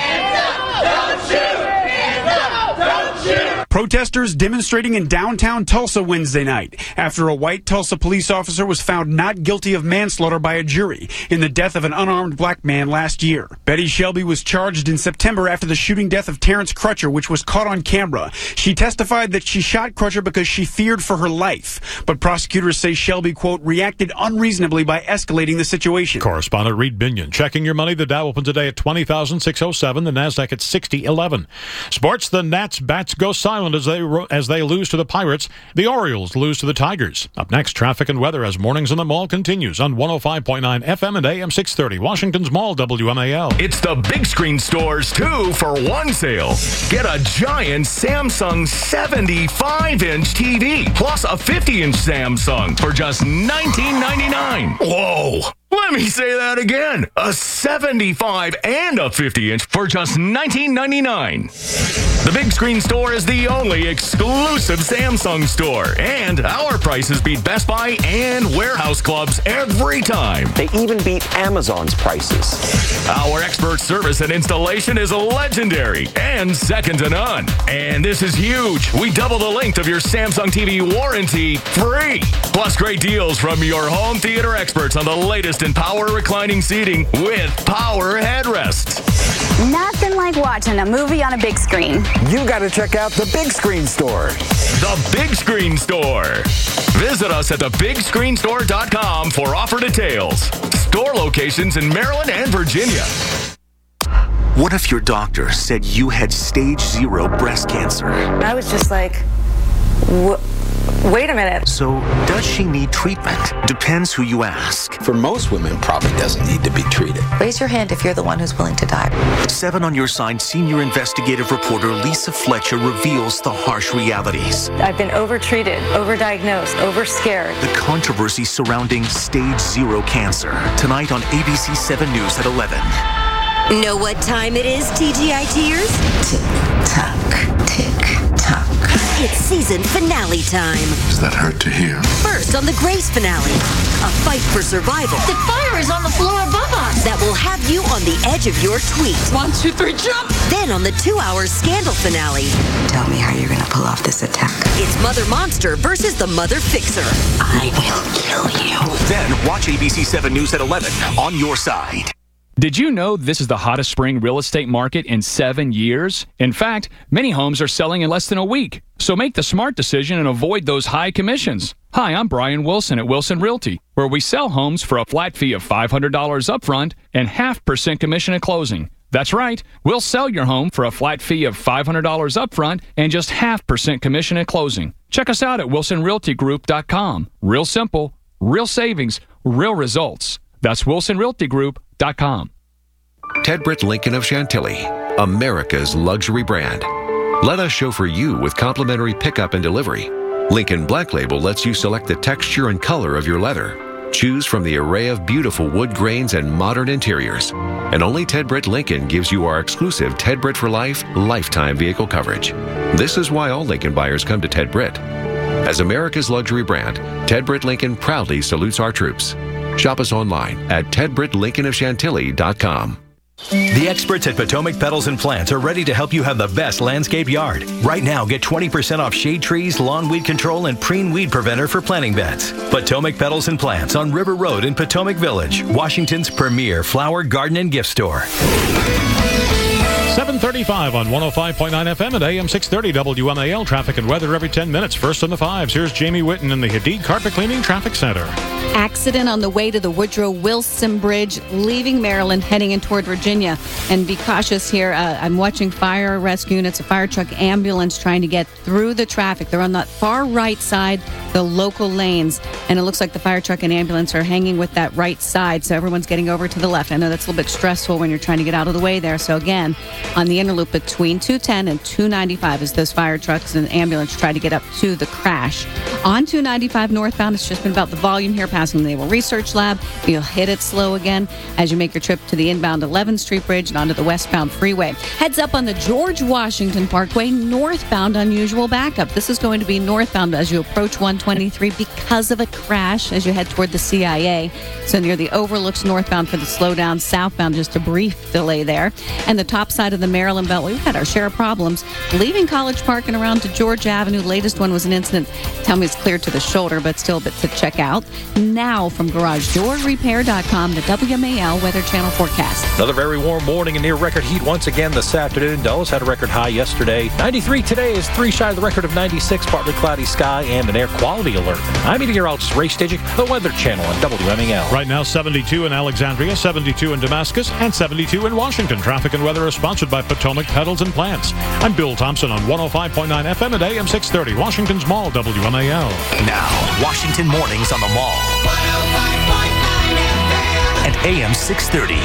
Protesters demonstrating in downtown Tulsa Wednesday night after a white Tulsa police officer was found not guilty of manslaughter by a jury in the death of an unarmed black man last year. Betty Shelby was charged in September after the shooting death of Terrence Crutcher, which was caught on camera. She testified that she shot Crutcher because she feared for her life, but prosecutors say Shelby, quote, reacted unreasonably by escalating the situation. Correspondent Reed Binion. Checking your money, the Dow opened today at twenty thousand six hundred seven, the NASDAQ at sixty eleven. Sports, the Nats bats go silent as they as they lose to the Pirates. The Orioles lose to the Tigers. Up next, traffic and weather as Mornings in the Mall continues on one oh five point nine F M and A M six thirty. Washington's Mall, W M A L. It's the Big Screen Store's two for one sale. Get a giant Samsung seventy-five inch T V plus a fifty inch Samsung for just nineteen ninety-nine. Whoa! Let me say that again. A seventy-five and a fifty inch for just nineteen ninety-nine. The Big Screen Store is the only exclusive Samsung store, and our prices beat Best Buy and warehouse clubs every time. They even beat Amazon's prices. Our expert service and installation is legendary and second to none. And this is huge. We double the length of your Samsung T V warranty free. Plus great deals from your home theater experts on the latest in power reclining seating with power headrests. Nothing like watching a movie on a big screen. You got to check out the Big Screen Store. The Big Screen Store. Visit us at the big screen store dot com for offer details. Store locations in Maryland and Virginia. What if your doctor said you had stage zero breast cancer? I was just like, what? Wait a minute. So, does she need treatment? Depends who you ask. For most women, probably doesn't need to be treated. Raise your hand if you're the one who's willing to die. Seven on Your Side senior investigative reporter Lisa Fletcher reveals the harsh realities. I've been overtreated, overdiagnosed, overscared. The controversy surrounding stage zero cancer. Tonight on A B C seven News at eleven. Know what time it is, T G I T'ers? Tick-tock, tick-tock. It's season finale time. Does that hurt to hear? First on the Grace finale, a fight for survival. The fire is on the floor above us. That will have you on the edge of your tweet. One, two, three, jump! Then on the two-hour Scandal finale. Tell me how you're going to pull off this attack. It's Mother Monster versus the Mother Fixer. I will kill you. Then watch A B C seven News at eleven on Your Side. Did you know this is the hottest spring real estate market in seven years? In fact, many homes are selling in less than a week. So make the smart decision and avoid those high commissions. Hi, I'm Brian Wilson at Wilson Realty, where we sell homes for a flat fee of five hundred dollars upfront and half percent commission at closing. That's right. We'll sell your home for a flat fee of five hundred dollars upfront and just half percent commission at closing. Check us out at wilson realty group dot com. Real simple, real savings, real results. That's wilson realty group dot com. Ted Britt Lincoln of Chantilly, America's luxury brand. Let us chauffeur you with complimentary pickup and delivery. Lincoln Black Label lets you select the texture and color of your leather. Choose from the array of beautiful wood grains and modern interiors. And only Ted Britt Lincoln gives you our exclusive Ted Britt for Life lifetime vehicle coverage. This is why all Lincoln buyers come to Ted Britt. As America's luxury brand, Ted Britt Lincoln proudly salutes our troops. Shop us online at ted britt lincoln of chantilly dot com. The experts at Potomac Petals and Plants are ready to help you have the best landscape yard. Right now, get twenty percent off shade trees, lawn weed control, and preen weed preventer for planting beds. Potomac Petals and Plants on River Road in Potomac Village, Washington's premier flower, garden, and gift store. seven thirty-five on one oh five point nine F M and A M six thirty W M A L. Traffic and weather every ten minutes. First on the fives. Here's Jamie Whitten in the Hadid Carpet Cleaning Traffic Center. Accident on the way to the Woodrow Wilson Bridge, leaving Maryland, heading in toward Virginia. And be cautious here. Uh, I'm watching fire rescue units, a fire truck, ambulance trying to get through the traffic. They're on that far right side, the local lanes. And it looks like the fire truck and ambulance are hanging with that right side. So everyone's getting over to the left. I know that's a little bit stressful when you're trying to get out of the way there. So again, on the inner loop between two ten and two ninety-five as those fire trucks and ambulance try to get up to the crash. On two ninety-five northbound, it's just been about the volume here passing the Naval Research Lab. You'll hit it slow again as you make your trip to the inbound eleventh Street Bridge and onto the westbound freeway. Heads up on the George Washington Parkway, northbound unusual backup. This is going to be northbound as you approach one twenty-three because of a crash as you head toward the C I A. So near the overlooks northbound for the slowdown, southbound just a brief delay there. And the top side of the Maryland Beltway, we've had our share of problems. Leaving College Park and around to George Avenue. Latest one was an incident. Tell me it's clear to the shoulder, but still a bit to check out. Now from garage door repair dot com, the W M A L Weather Channel forecast. Another very warm morning and near record heat once again this afternoon. Dulles had a record high yesterday. ninety-three today is three shy of the record of ninety-six, partly cloudy sky and an air quality alert. I'm meteorologist Ray Stajic, the Weather Channel on W M A L. Right now, seventy-two in Alexandria, seventy-two in Damascus, and seventy-two in Washington. Traffic and weather is sponsored by Potomac Petals and Plants. I'm Bill Thompson on one oh five point nine F M and A M six thirty, Washington's Mall, W M A L. Now, Washington Mornings on the Mall. And A M six thirty.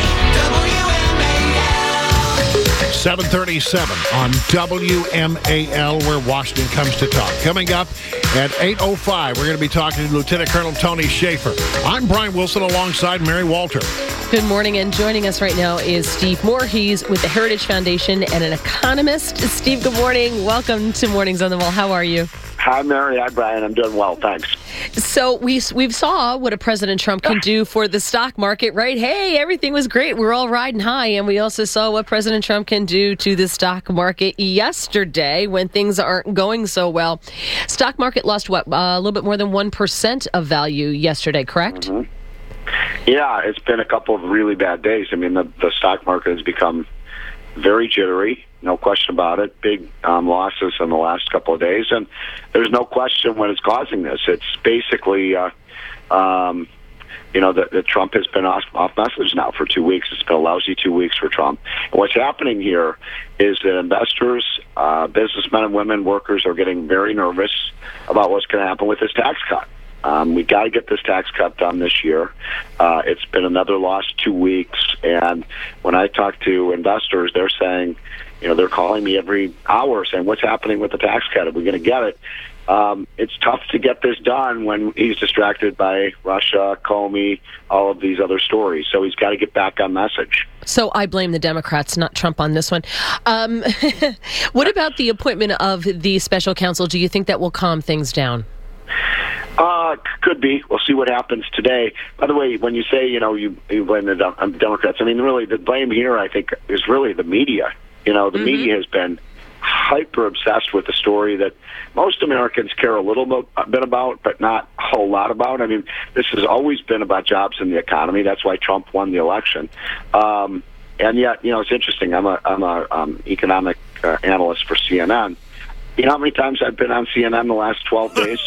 seven thirty-seven on W M A L, where Washington comes to talk. Coming up at eight oh five, we're going to be talking to Lieutenant Colonel Tony Shaffer. I'm Brian Wilson alongside Mary Walter. Good morning, and joining us right now is Steve Moore. He's with the Heritage Foundation and an economist. Steve, good morning. Welcome to Mornings on the Mall. How are you? Hi, Mary. Hi, Brian. I'm doing well, thanks. So we we've saw what a President Trump can do for the stock market, right? Hey, everything was great. We're all riding high. And we also saw what President Trump can do to the stock market yesterday when things aren't going so well. Stock market lost, what, uh, a little bit more than one percent of value yesterday, correct? Mm-hmm. Yeah, it's been a couple of really bad days. I mean, the, the stock market has become very jittery, no question about it. Big um, losses in the last couple of days, and there's no question what is causing this. It's basically uh, um, you know, that, that Trump has been off, off message now for two weeks. It's been a lousy two weeks for Trump. And what's happening here is that investors, uh, businessmen and women, workers are getting very nervous about what's going to happen with this tax cut. Um, we got to get this tax cut done this year. Uh, it's been another lost two weeks. And when I talk to investors, they're saying, you know, they're calling me every hour saying, what's happening with the tax cut? Are we going to get it? Um, it's tough to get this done when he's distracted by Russia, Comey, all of these other stories. So he's got to get back on message. So I blame the Democrats, not Trump, on this one. Um, what about the appointment of the special counsel? Do you think that will calm things down? Uh, could be. We'll see what happens today. By the way, when you say, you know, you, you blame the Dem- Democrats, I mean, really, the blame here, I think, is really the media. You know, the mm-hmm. media has been hyper obsessed with the story that most Americans care a little bit about, but not a whole lot about. I mean, this has always been about jobs and the economy. That's why Trump won the election. Um, and yet, you know, it's interesting. I'm a I'm a um, economic uh, analyst for C N N. You know how many times I've been on C N N the last twelve days?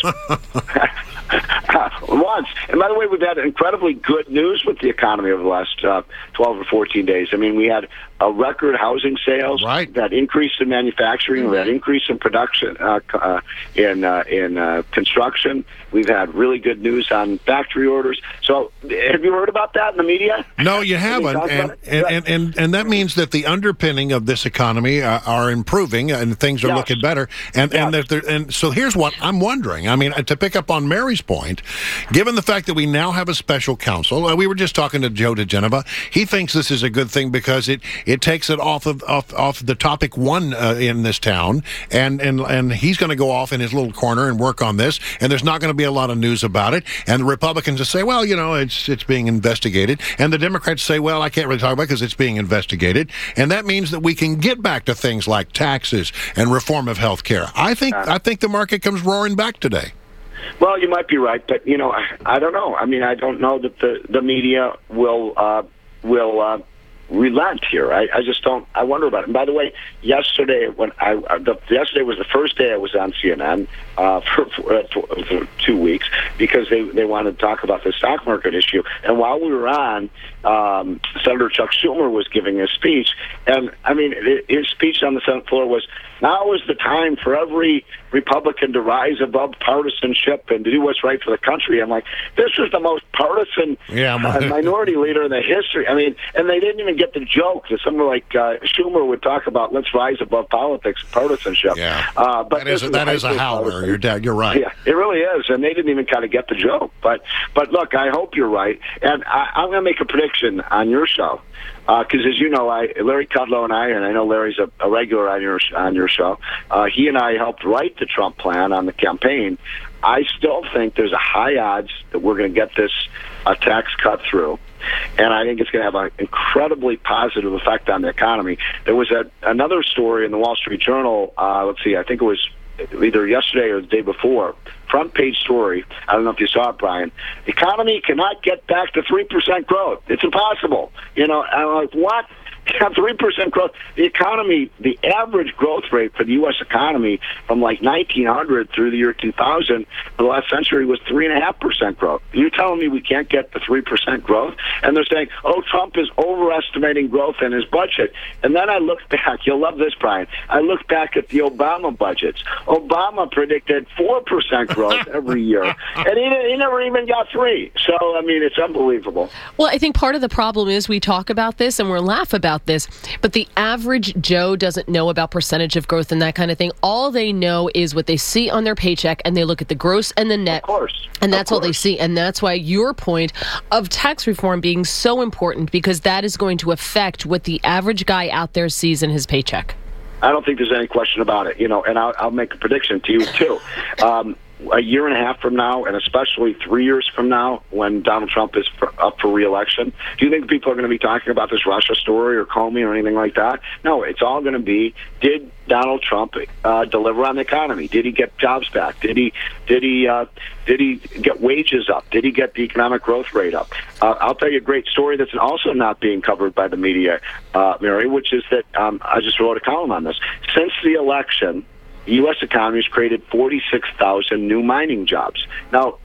Once. And by the way, we've had incredibly good news with the economy over the last uh, twelve or fourteen days. I mean, we had a record housing sales, right. that increase in manufacturing, mm-hmm. that increase in production, uh, uh, in uh, in uh, construction. We've had really good news on factory orders. So, have you heard about that in the media? No, you haven't, and and, and and and that means that the underpinning of this economy uh, are improving and things are yes. looking better. And yes. and that there, and so here's what I'm wondering. I mean, to pick up on Mary's point, given the fact that we now have a special counsel, uh, we were just talking to Joe DeGenova. He thinks this is a good thing because it. It takes it off of off, off the topic one uh, in this town, and and and he's going to go off in his little corner and work on this, and there's not going to be a lot of news about it. And the Republicans will say, well, you know, it's it's being investigated, and the Democrats say, well, I can't really talk about it because it's being investigated, and that means that we can get back to things like taxes and reform of health care. I think I think the market comes roaring back today. Well, you might be right, but you know, I, I don't know. I mean, I don't know that the the media will uh, will. Uh, relent here. I, I just don't. I wonder about it. And by the way, yesterday when I uh, the, yesterday was the first day I was on C N N uh, for, for, uh, for, for two weeks because they they wanted to talk about the stock market issue. And while we were on, um, Senator Chuck Schumer was giving his speech, and I mean his speech on the Senate floor was, now is the time for every Republican to rise above partisanship and to do what's right for the country. I'm like, this is the most partisan yeah, uh, minority leader in the history. I mean, and they didn't even get the joke that someone like uh, Schumer would talk about, let's rise above politics, partisanship. Yeah, uh, but that is, is that is a howler. You're, dad, you're right. Yeah, it really is, and they didn't even kind of get the joke. But, but look, I hope you're right, and I, I'm going to make a prediction on your show. Because uh, as you know, I, Larry Kudlow and I, and I know Larry's a, a regular on your on your show. Uh, he and I helped write the Trump plan on the campaign. I still think there's a high odds that we're going to get this uh, tax cut through, and I think it's going to have an incredibly positive effect on the economy. There was a, another story in the Wall Street Journal. Uh, let's see, I think it was either yesterday or the day before. Front page story. I don't know if you saw it, Brian. The economy cannot get back to three percent growth. It's impossible. You know, I'm like, what? three percent growth. The economy, the average growth rate for the U S economy from like nineteen hundred through the year two thousand for the last century was three point five percent growth. You're telling me we can't get to three percent growth? And they're saying, oh, Trump is overestimating growth in his budget. And then I look back. You'll love this, Brian. I look back at the Obama budgets. Obama predicted four percent growth every year. And he, he never even got three. So, I mean, it's unbelievable. Well, I think part of the problem is we talk about this and we're laugh about this, but the average Joe doesn't know about percentage of growth and that kind of thing. All they know is what they see on their paycheck, and they look at the gross and the net. Of course. And that's of all course. they see. And that's why your point of tax reform being so important, because that is going to affect what the average guy out there sees in his paycheck. I don't think there's any question about it, you know, and I'll, I'll make a prediction to you, too. Um, a year and a half from now, and especially three years from now, when Donald Trump is for, up for re-election, do you think people are going to be talking about this Russia story or Comey or anything like that? No, it's all going to be, did Donald Trump uh, deliver on the economy? Did he get jobs back? Did he did he uh, did he get wages up? Did he get the economic growth rate up? Uh, I'll tell you a great story that's also not being covered by the media, uh, Mary, which is that um, I just wrote a column on this. Since the election, the U S economy has created forty-six thousand new mining jobs. Now,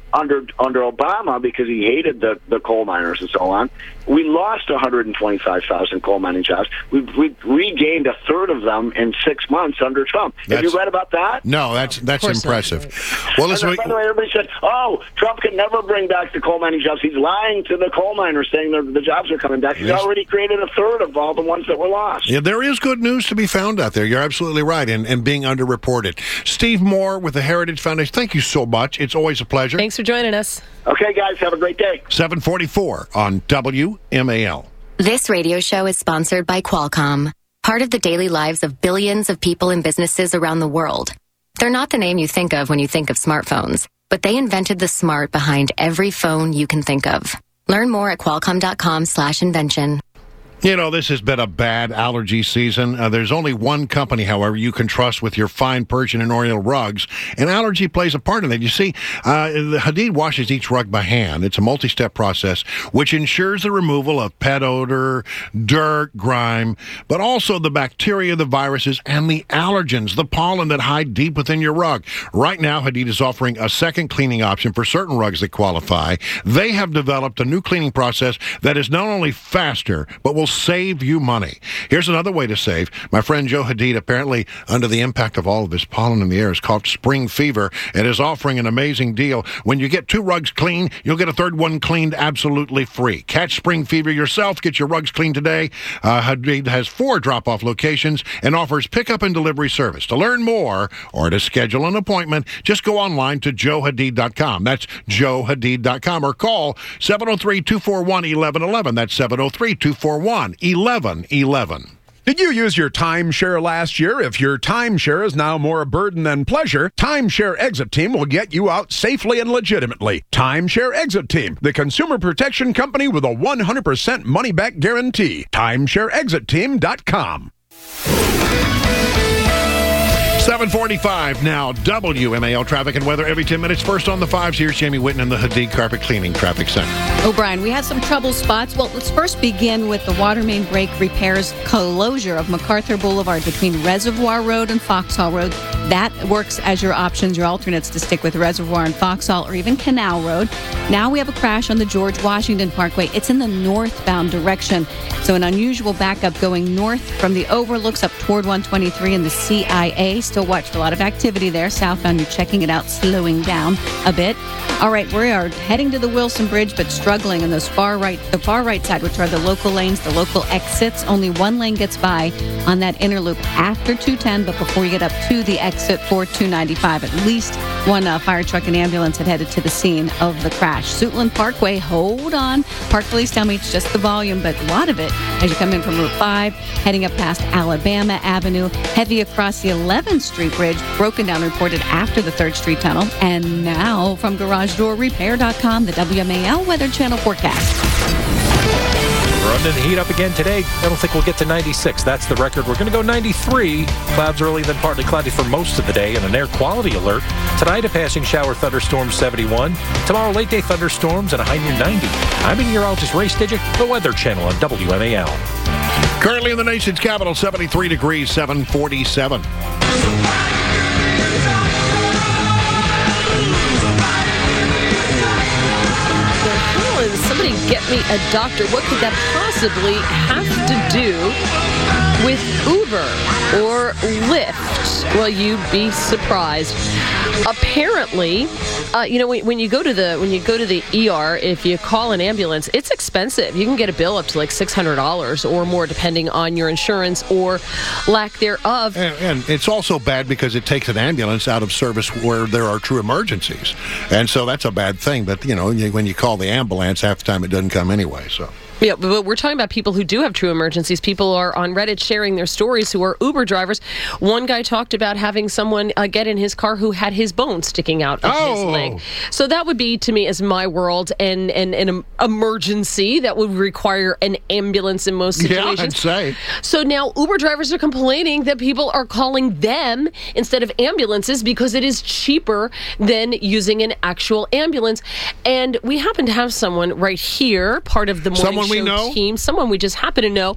under under Obama, because he hated the, the coal miners and so on, we lost one hundred twenty-five thousand coal mining jobs. We've, we've regained a third of them in six months under Trump. That's, Have you read about that? No, that's that's impressive. Not. Well, listen, and, by the way, everybody said, oh, Trump can never bring back the coal mining jobs. He's lying to the coal miners, saying the, the jobs are coming back. He's yes. already created a third of all the ones that were lost. Yeah, there is good news to be found out there. You're absolutely right, and, and being underreported. Steve Moore with the Heritage Foundation, thank you so much. It's always a pleasure. Thanks for joining us. Okay, guys, have a great day. seven forty-four on W M A L. This radio show is sponsored by Qualcomm, part of the daily lives of billions of people and businesses around the world. They're not the name you think of when you think of smartphones, but they invented the smart behind every phone you can think of. Learn more at qualcomm.com slash invention. You know, this has been a bad allergy season. Uh, there's only one company, however, you can trust with your fine Persian and Oriental rugs, and allergy plays a part in that. You see, uh, the Hadid washes each rug by hand. It's a multi-step process which ensures the removal of pet odor, dirt, grime, but also the bacteria, the viruses, and the allergens, the pollen that hide deep within your rug. Right now, Hadid is offering a second cleaning option for certain rugs that qualify. They have developed a new cleaning process that is not only faster, but will save you money. Here's another way to save. My friend Joe Hadid, apparently under the impact of all of this pollen in the air, is called spring fever and is offering an amazing deal. When you get two rugs clean, you'll get a third one cleaned absolutely free. Catch spring fever yourself. Get your rugs cleaned today. Uh, Hadid has four drop-off locations and offers pickup and delivery service. To learn more or to schedule an appointment, just go online to joe hadid dot com. That's joe hadid dot com, or call seven oh three, two four one, one one one one. That's seven oh three, two four one, one one one one. Did you use your timeshare last year? If your timeshare is now more a burden than pleasure, Timeshare Exit Team will get you out safely and legitimately. Timeshare Exit Team, the consumer protection company with a one hundred percent money-back guarantee. timeshare exit team dot com. seven forty-five now, W M A L traffic and weather every ten minutes. First on the fives, here's Jamie Whitten in the Hadid Carpet Cleaning Traffic Center. O'Brien, we had some trouble spots. Well, let's first begin with the water main break repairs closure of MacArthur Boulevard between Reservoir Road and Foxhall Road. That works as your options, your alternates to stick with Reservoir and Foxhall, or even Canal Road. Now we have a crash on the George Washington Parkway. It's in the northbound direction. So an unusual backup going north from the overlooks up toward one twenty-three and the C I A. Still watch for a lot of activity there. Southbound, you're checking it out, slowing down a bit. All right, we are heading to the Wilson Bridge, but struggling on those far right, the far right side, which are the local lanes, the local exits. Only one lane gets by on that inner loop after two ten, but before you get up to the exit for two ninety-five, at least one uh, fire truck and ambulance had headed to the scene of the crash. Suitland Parkway, hold on. Park Police tell me it's just the volume, but a lot of it as you come in from Route five, heading up past Alabama Avenue, heavy across the eleventh Street Bridge, broken down reported after the third Street Tunnel. And now from garage door repair dot com, the W M A L Weather Channel forecast. Running the heat up again today. I don't think we'll get to ninety-six. That's the record. We're going to go ninety-three. Clouds early, then partly cloudy for most of the day, and an air quality alert. Tonight, a passing shower thunderstorm seventy-one. Tomorrow, late day thunderstorms and a high near ninety. I'm meteorologist Ray Stidgick, the Weather Channel on W M A L. Currently in the nation's capital, seventy-three degrees, seven forty-seven. Somebody get me a doctor. What could that possibly have to do with Uber or Lyft? Well, you'd be surprised. Apparently, uh, you know, when, when you go to the when you go to the E R, if you call an ambulance, it's expensive. You can get a bill up to like six hundred dollars or more, depending on your insurance or lack thereof. And, and it's also bad because it takes an ambulance out of service where there are true emergencies, and so that's a bad thing. But you know, when you call the ambulance, half the time it doesn't come anyway. So. Yeah, but we're talking about people who do have true emergencies. People are on Reddit sharing their stories who are Uber drivers. One guy talked about having someone uh, get in his car who had his bone sticking out of oh. his leg. So that would be, to me, as my world, and an, an, an emergency that would require an ambulance in most situations. Yeah, I'd say. So now Uber drivers are complaining that people are calling them instead of ambulances because it is cheaper than using an actual ambulance. And we happen to have someone right here, part of the morning someone someone we show know? team, someone we just happen to know,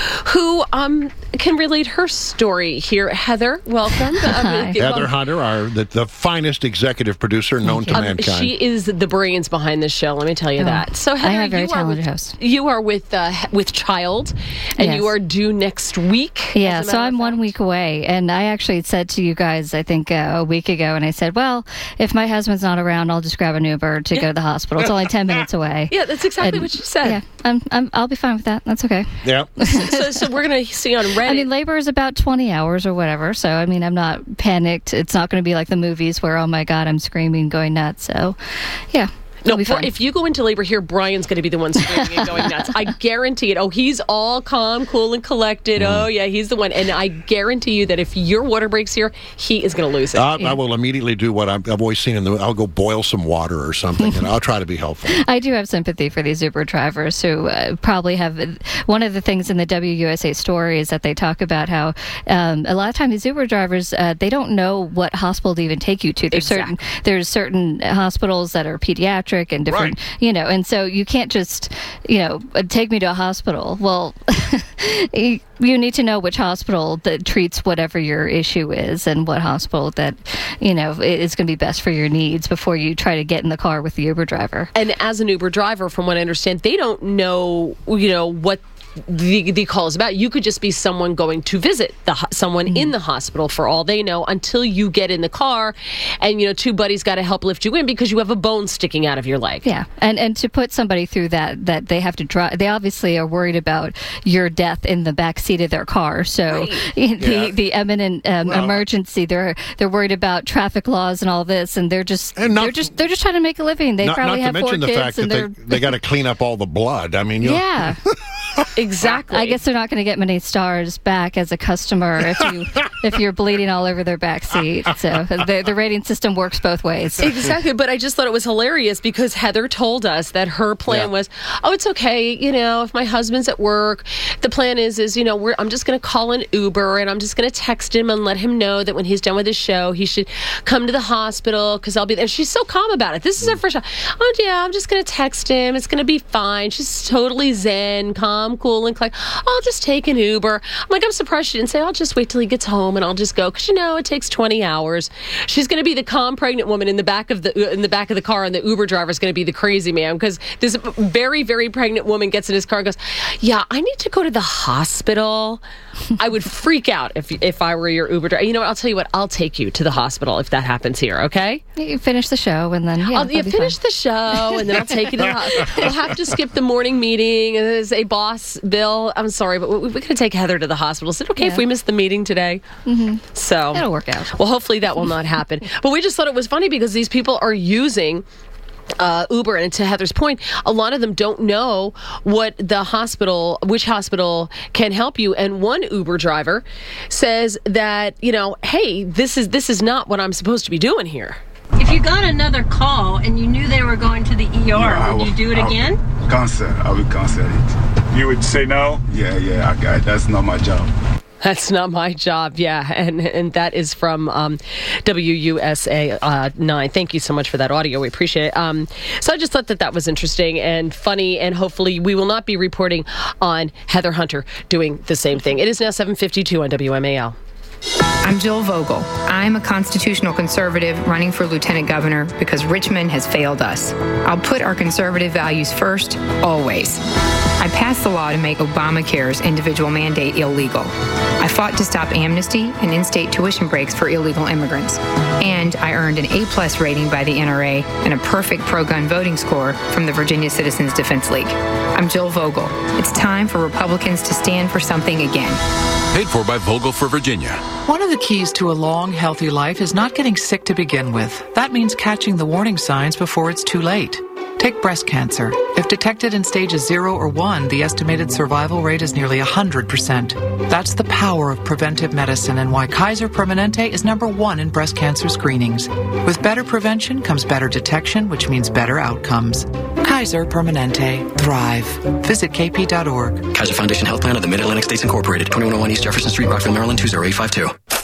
who um, can relate her story here. Heather, welcome. Hi. Heather Hunter, our the, the finest executive producer known to um, mankind. She is the brains behind this show, let me tell you Oh, that. So Heather, I have a very you are talented with, host. You are with, uh, with child, and Yes. you are due next week. Yeah, as a so matter I'm of one week away, and I actually said to you guys, I think uh, a week ago, and I said, well, if my husband's not around, I'll just grab an Uber to go to the hospital. It's only ten minutes away. Yeah, that's exactly And, what you said. Yeah, I'm, I'm, I'll be fine with that. That's okay. Yeah. so, so we're going to see on Reddit. I mean, labor is about twenty hours or whatever, so I mean, I'm not panicked. It's not going to be like the movies where, oh my God, I'm screaming, going nuts. So, yeah. No, if you go into labor here, Brian's going to be the one screaming and going nuts. I guarantee it. Oh, he's all calm, cool, and collected. Mm. Oh, yeah, he's the one. And I guarantee you that if your water breaks here, he is going to lose it. Uh, yeah. I will immediately do what I've, I've always seen in the. I'll go boil some water or something, and I'll try to be helpful. I do have sympathy for these Uber drivers who uh, probably have. One of the things in the W U S A story is that they talk about how um, a lot of times these Uber drivers uh, they don't know what hospital to even take you to. There's Exactly. certain there's certain hospitals that are pediatric and different. Right. You know, and so you can't just, you know, take me to a hospital. Well, you, you need to know which hospital that treats whatever your issue is and what hospital that, you know, is going to be best for your needs before you try to get in the car with the Uber driver. And as an Uber driver, from what I understand, they don't know, you know, what the the call is about. You could just be someone going to visit the someone mm-hmm. in the hospital for all they know until you get in the car and, you know, two buddies got to help lift you in because you have a bone sticking out of your leg. Yeah. And and to put somebody through that, that they have to drive, they obviously are worried about your death in the back seat of their car. So right. the, Yeah. the imminent um, Well, emergency, they're they're worried about traffic laws and all this, and they're just And not- they're just they're just trying to make a living. They not, probably not have to four mention the kids fact that and they, they're they got to clean up all the blood. I mean, you know, yeah. Exactly. I guess they're not going to get many stars back as a customer if you if you're bleeding all over their back seat. So the the rating system works both ways. Exactly. But I just thought it was hilarious because Heather told us that her plan Yeah. was, oh, it's okay. You know, if my husband's at work, the plan is, is you know, we're, I'm just going to call an Uber and I'm just going to text him and let him know that when he's done with his show, he should come to the hospital because I'll be there. And she's so calm about it. This is her first show. Oh, yeah, I'm just going to text him. It's going to be fine. She's totally zen, calm, cool, and like, I'll just take an Uber. I'm like, I'm surprised she didn't say, I'll just wait till he gets home and I'll just go. Because, you know, it takes twenty hours. She's going to be the calm pregnant woman in the back of the in the back of the car, and the Uber driver is going to be the crazy man because this very, very pregnant woman gets in his car and goes, yeah, I need to go to the hospital. I would freak out if if I were your Uber driver. You know what? I'll tell you what. I'll take you to the hospital if that happens here, okay? You finish the show and then, yeah. I'll you finish the show and then I'll take you to the hospital. We'll have to skip the morning meeting. And there's a boss, Bill. I'm sorry, but we're going to take Heather to the hospital. Is it okay Yeah. if we miss the meeting today? Mm-hmm. So It'll work out. Well, hopefully that will not happen. But we just thought it was funny because these people are using Uh, Uber, and to Heather's point, a lot of them don't know what the hospital, which hospital can help you. And one Uber driver says that, you know, hey, this is this is not what I'm supposed to be doing here. If you got another call and you knew they were going to the E R, No, would will, you do it I again? Would cancel. I would cancel it. You would say no? Yeah, yeah. I got it. That's not my job. That's not my job, yeah, and and that is from um, W U S A uh, nine. Thank you so much for that audio. We appreciate it. Um, so I just thought that that was interesting and funny, and hopefully we will not be reporting on Heather Hunter doing the same thing. It is now seven fifty-two on W M A L. I'm Jill Vogel. I'm a constitutional conservative running for lieutenant governor because Richmond has failed us. I'll put our conservative values first, always. I passed the law to make Obamacare's individual mandate illegal. I fought to stop amnesty and in-state tuition breaks for illegal immigrants. And I earned an A-plus rating by the N R A and a perfect pro-gun voting score from the Virginia Citizens Defense League. I'm Jill Vogel. It's time for Republicans to stand for something again. Paid for by Vogel for Virginia. One of the keys to a long, healthy life is not getting sick to begin with. That means catching the warning signs before it's too late. Take breast cancer. If detected in stages zero or one, the estimated survival rate is nearly one hundred percent. That's the power of preventive medicine and why Kaiser Permanente is number one in breast cancer screenings. With better prevention comes better detection, which means better outcomes. Kaiser Permanente. Thrive. Visit k p dot org. Kaiser Foundation Health Plan of the Mid-Atlantic States Incorporated, twenty-one oh one East Jefferson Street, Rockville, Maryland, two zero eight five two.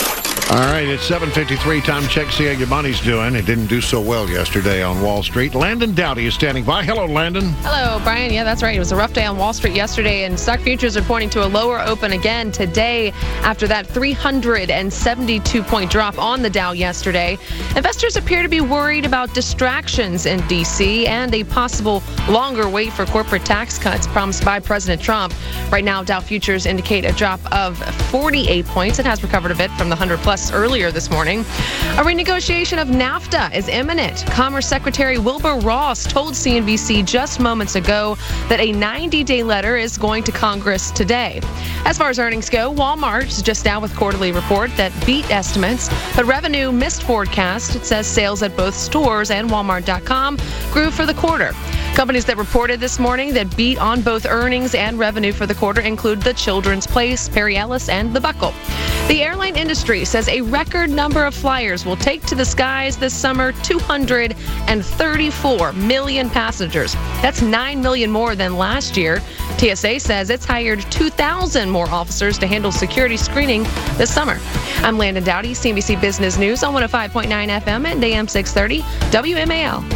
All right, it's seven fifty-three. Time check, see how your money's doing. It didn't do so well yesterday on Wall Street. Landon Dowdy is standing by. Hello, Landon. Hello, Brian. Yeah, that's right. It was a rough day on Wall Street yesterday, and stock futures are pointing to a lower open again today after that three hundred seventy-two point drop on the Dow yesterday. Investors appear to be worried about distractions in D C and a possible longer wait for corporate tax cuts promised by President Trump. Right now, Dow futures indicate a drop of forty-eight points. It has recovered a bit from the one hundred plus earlier this morning. A renegotiation of NAFTA is imminent. Commerce Secretary Wilbur Ross told C N B C just moments ago that a ninety-day letter is going to Congress today. As far as earnings go, Walmart is just out with quarterly report that beat estimates, but revenue missed forecast. It says sales at both stores and Walmart dot com grew for the quarter. Companies that reported this morning that beat on both earnings and revenue for the quarter include The Children's Place, Perry Ellis, and The Buckle. The airline industry says a record number of flyers will take to the skies this summer, two hundred thirty-four million passengers. That's nine million more than last year. T S A says it's hired two thousand more officers to handle security screening this summer. I'm Landon Dowdy, C N B C Business News on one oh five point nine F M and A M six thirty W M A L.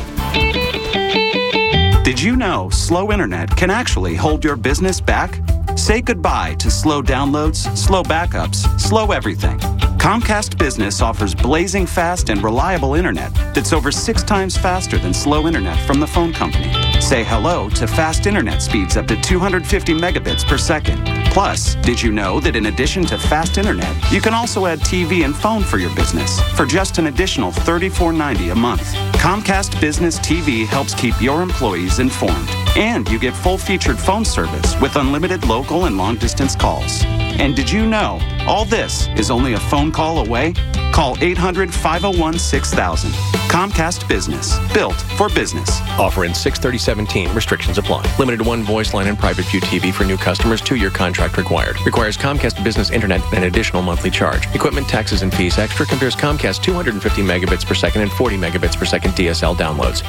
Did you know slow internet can actually hold your business back? Say goodbye to slow downloads, slow backups, slow everything. Comcast Business offers blazing fast and reliable internet that's over six times faster than slow internet from the phone company. Say hello to fast internet speeds up to two hundred fifty megabits per second. Plus, did you know that in addition to fast internet, you can also add T V and phone for your business for just an additional thirty-four ninety a month? Comcast Business T V helps keep your employees informed. And you get full-featured phone service with unlimited local and long-distance calls. And did you know all this is only a phone call away? Call eight hundred, five oh one, six thousand. Comcast Business. Built for business. Offer in six thirty seventeen. Restrictions apply. Limited to one voice line and private view T V for new customers. Two-year contract required. Requires Comcast Business Internet and an additional monthly charge. Equipment, taxes, and fees extra. Compares Comcast two hundred fifty megabits per second and forty megabits per second D S L downloads.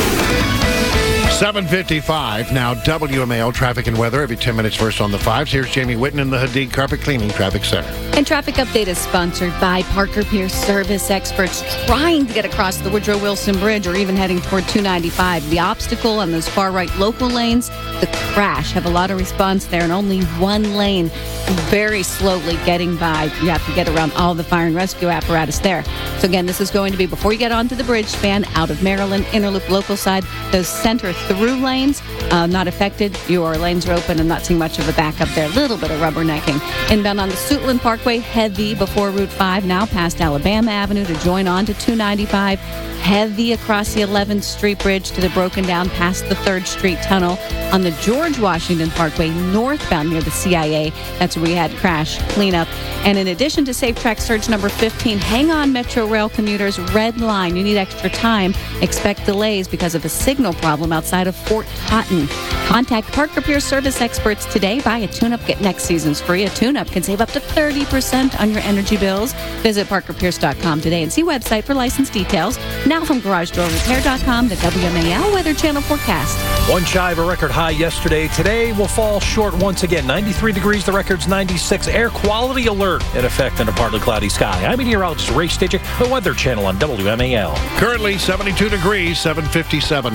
seven fifty-five, now W M A L traffic and weather every ten minutes first on the fives. Here's Jamie Whitten in the Hadid Carpet Cleaning Traffic Center. And traffic update is sponsored by Parker Pierce Service Experts, trying to get across the Woodrow Wilson Bridge or even heading toward two ninety-five. The obstacle on those far right local lanes, the crash. Have a lot of response there and only one lane very slowly getting by. You have to get around all the fire and rescue apparatus there. So again, this is going to be before you get onto the bridge span out of Maryland, Interloop local side. Those center through lanes, uh, not affected. Your lanes are open and not seeing much of a backup there. A little bit of rubbernecking. Inbound on the Suitland Parkway, heavy before Route five, now past Alabama Avenue to join on to two ninety-five. Heavy across the eleventh Street Bridge to the broken down past the third Street Tunnel. On the George Washington Parkway, northbound near the C I A. That's where we had crash cleanup. And in addition to Safe Track Surge number fifteen, hang on Metro Rail commuters, red line. You need extra time. Expect delays because of a signal problem outside of Fort Totten. Contact Parker Pierce Service Experts today. Buy a tune-up, get next season's free. A tune-up can save up to thirty percent on your energy bills. Visit parker pierce dot com today and see website for license details. Now from garage door repair dot com, the W M A L Weather Channel forecast. One shy of a record high yesterday. Today will fall short once again. ninety-three degrees, the record's ninety-six. Air quality alert in effect in a partly cloudy sky. I'm meteorologist Ray Stitchick, the Weather Channel on W M A L. Currently seventy-two degrees, seven fifty-seven.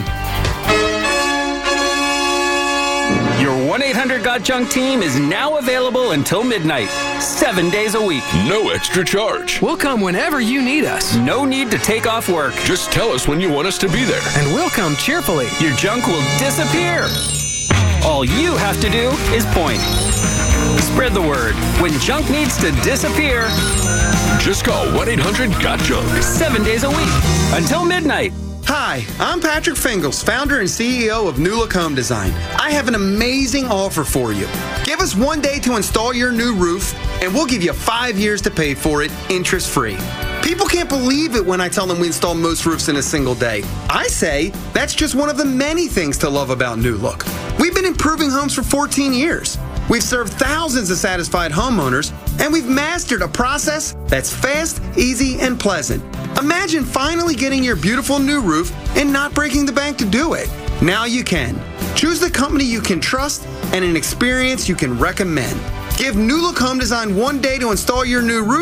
Your one eight hundred got junk team is now available until midnight, seven days a week. No extra charge. We'll come whenever you need us. No need to take off work. Just tell us when you want us to be there. And we'll come cheerfully. Your junk will disappear. All you have to do is point. Spread the word. When junk needs to disappear, just call one eight hundred got junk. Seven days a week until midnight. Hi, I'm Patrick Fingles, founder and C E O of New Look Home Design. I have an amazing offer for you. Give us one day to install your new roof, and we'll give you five years to pay for it, interest-free. People can't believe it when I tell them we install most roofs in a single day. I say that's just one of the many things to love about New Look. We've been improving homes for fourteen years. We've served thousands of satisfied homeowners, and we've mastered a process that's fast, easy, and pleasant. Imagine finally getting your beautiful new roof and not breaking the bank to do it. Now you can. Choose the company you can trust and an experience you can recommend. Give New Look Home Design one day to install your new roof,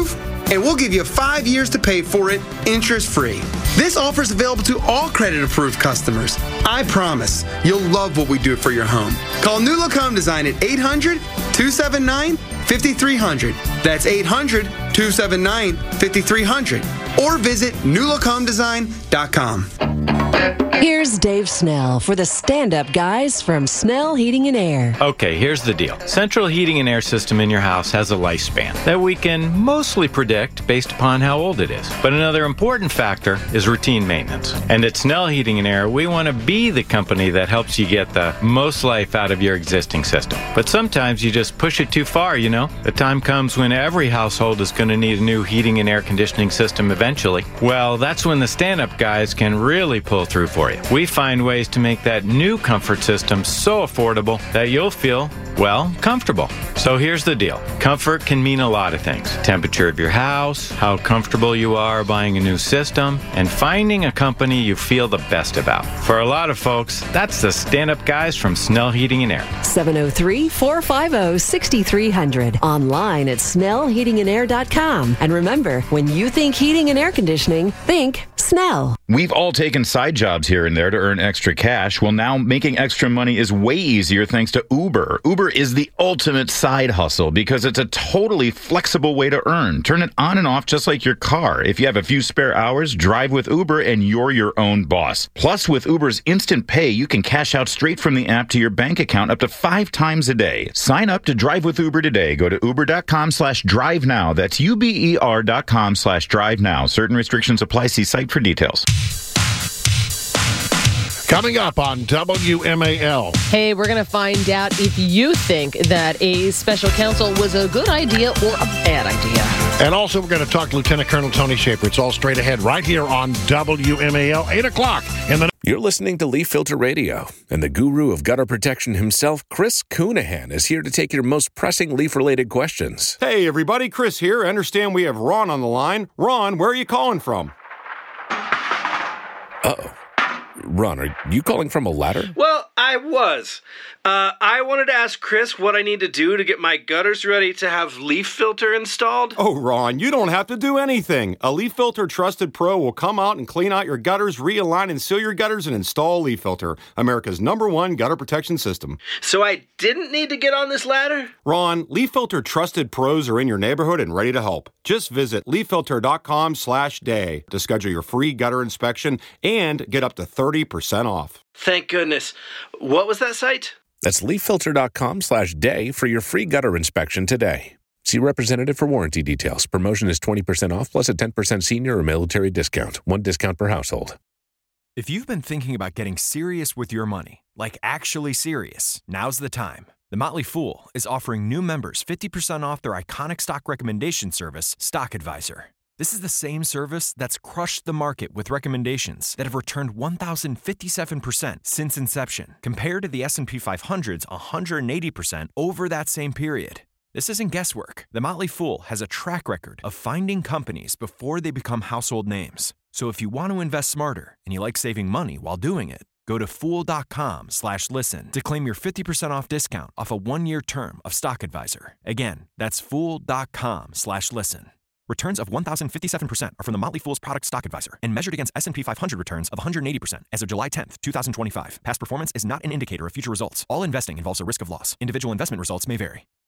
and we'll give you five years to pay for it interest-free. This offer is available to all credit-approved customers. I promise you'll love what we do for your home. Call New Look Home Design at eight hundred, two seven nine, five three zero zero. That's eight hundred, two seven nine, five three zero zero. Or visit new look home design dot com. Here's Dave Snell for the stand-up guys from Snell Heating and Air. Okay, here's the deal. Central heating and air system in your house has a lifespan that we can mostly predict based upon how old it is. But another important factor is routine maintenance. And at Snell Heating and Air, we want to be the company that helps you get the most life out of your existing system. But sometimes you just push it too far, you know? The time comes when every household is going to need a new heating and air conditioning system eventually. Well, that's when the stand-up guys can really pull through for you. We find ways to make that new comfort system so affordable that you'll feel, well, comfortable. So here's the deal. Comfort can mean a lot of things. Temperature of your house, how comfortable you are buying a new system, and finding a company you feel the best about. For a lot of folks, that's the stand-up guys from Snell Heating and Air. seven oh three, four five oh, six three zero zero. Online at snell heating and air dot com. And remember, when you think heating and air conditioning, think Snell. We've all taken side jobs here and there to earn extra cash. Well, now making extra money is way easier thanks to Uber. Uber is the ultimate side hustle because it's a totally flexible way to earn. Turn it on and off just like your car. If you have a few spare hours, drive with Uber and you're your own boss. Plus, with Uber's Instant Pay, you can cash out straight from the app to your bank account up to five times a day. Sign up to drive with Uber today. Go to uber.com slash drive now. That's U-B-E-R dot com slash drive now. Certain restrictions apply. See site for details. Coming up on W M A L. Hey, we're going to find out if you think that a special counsel was a good idea or a bad idea. And also, we're going to talk to Lieutenant Colonel Tony Shaper. It's all straight ahead right here on W M A L, eight o'clock in the... You're listening to Leaf Filter Radio, and the guru of gutter protection himself, Chris Coonahan, is here to take your most pressing leaf-related questions. Hey, everybody, Chris here. I understand we have Ron on the line. Ron, where are you calling from? Uh-oh. Ron, are you calling from a ladder? Well, I was. Uh, I wanted to ask Chris what I need to do to get my gutters ready to have Leaf Filter installed. Oh, Ron, you don't have to do anything. A Leaf Filter Trusted Pro will come out and clean out your gutters, realign and seal your gutters, and install Leaf Filter, America's number one gutter protection system. So I didn't need to get on this ladder? Ron, Leaf Filter Trusted Pros are in your neighborhood and ready to help. Just visit leaf filter dot com slash day to schedule your free gutter inspection and get up to thirty percent off. Thank goodness. What was that site? That's leaf filter dot com slash day for your free gutter inspection today. See representative for warranty details. Promotion is twenty percent off plus a ten percent senior or military discount. One discount per household. If you've been thinking about getting serious with your money, like actually serious, now's the time. The Motley Fool is offering new members fifty percent off their iconic stock recommendation service, Stock Advisor. This is the same service that's crushed the market with recommendations that have returned one thousand fifty-seven percent since inception, compared to the S and P five hundred's one hundred eighty percent over that same period. This isn't guesswork. The Motley Fool has a track record of finding companies before they become household names. So if you want to invest smarter and you like saving money while doing it, go to fool.com slash listen to claim your fifty percent off discount off a one-year term of Stock Advisor. Again, that's fool.com slash listen. Returns of one thousand fifty-seven percent are from the Motley Fool's product Stock Advisor and measured against S and P five hundred returns of one hundred eighty percent as of July tenth, twenty twenty-five. Past performance is not an indicator of future results. All investing involves a risk of loss. Individual investment results may vary.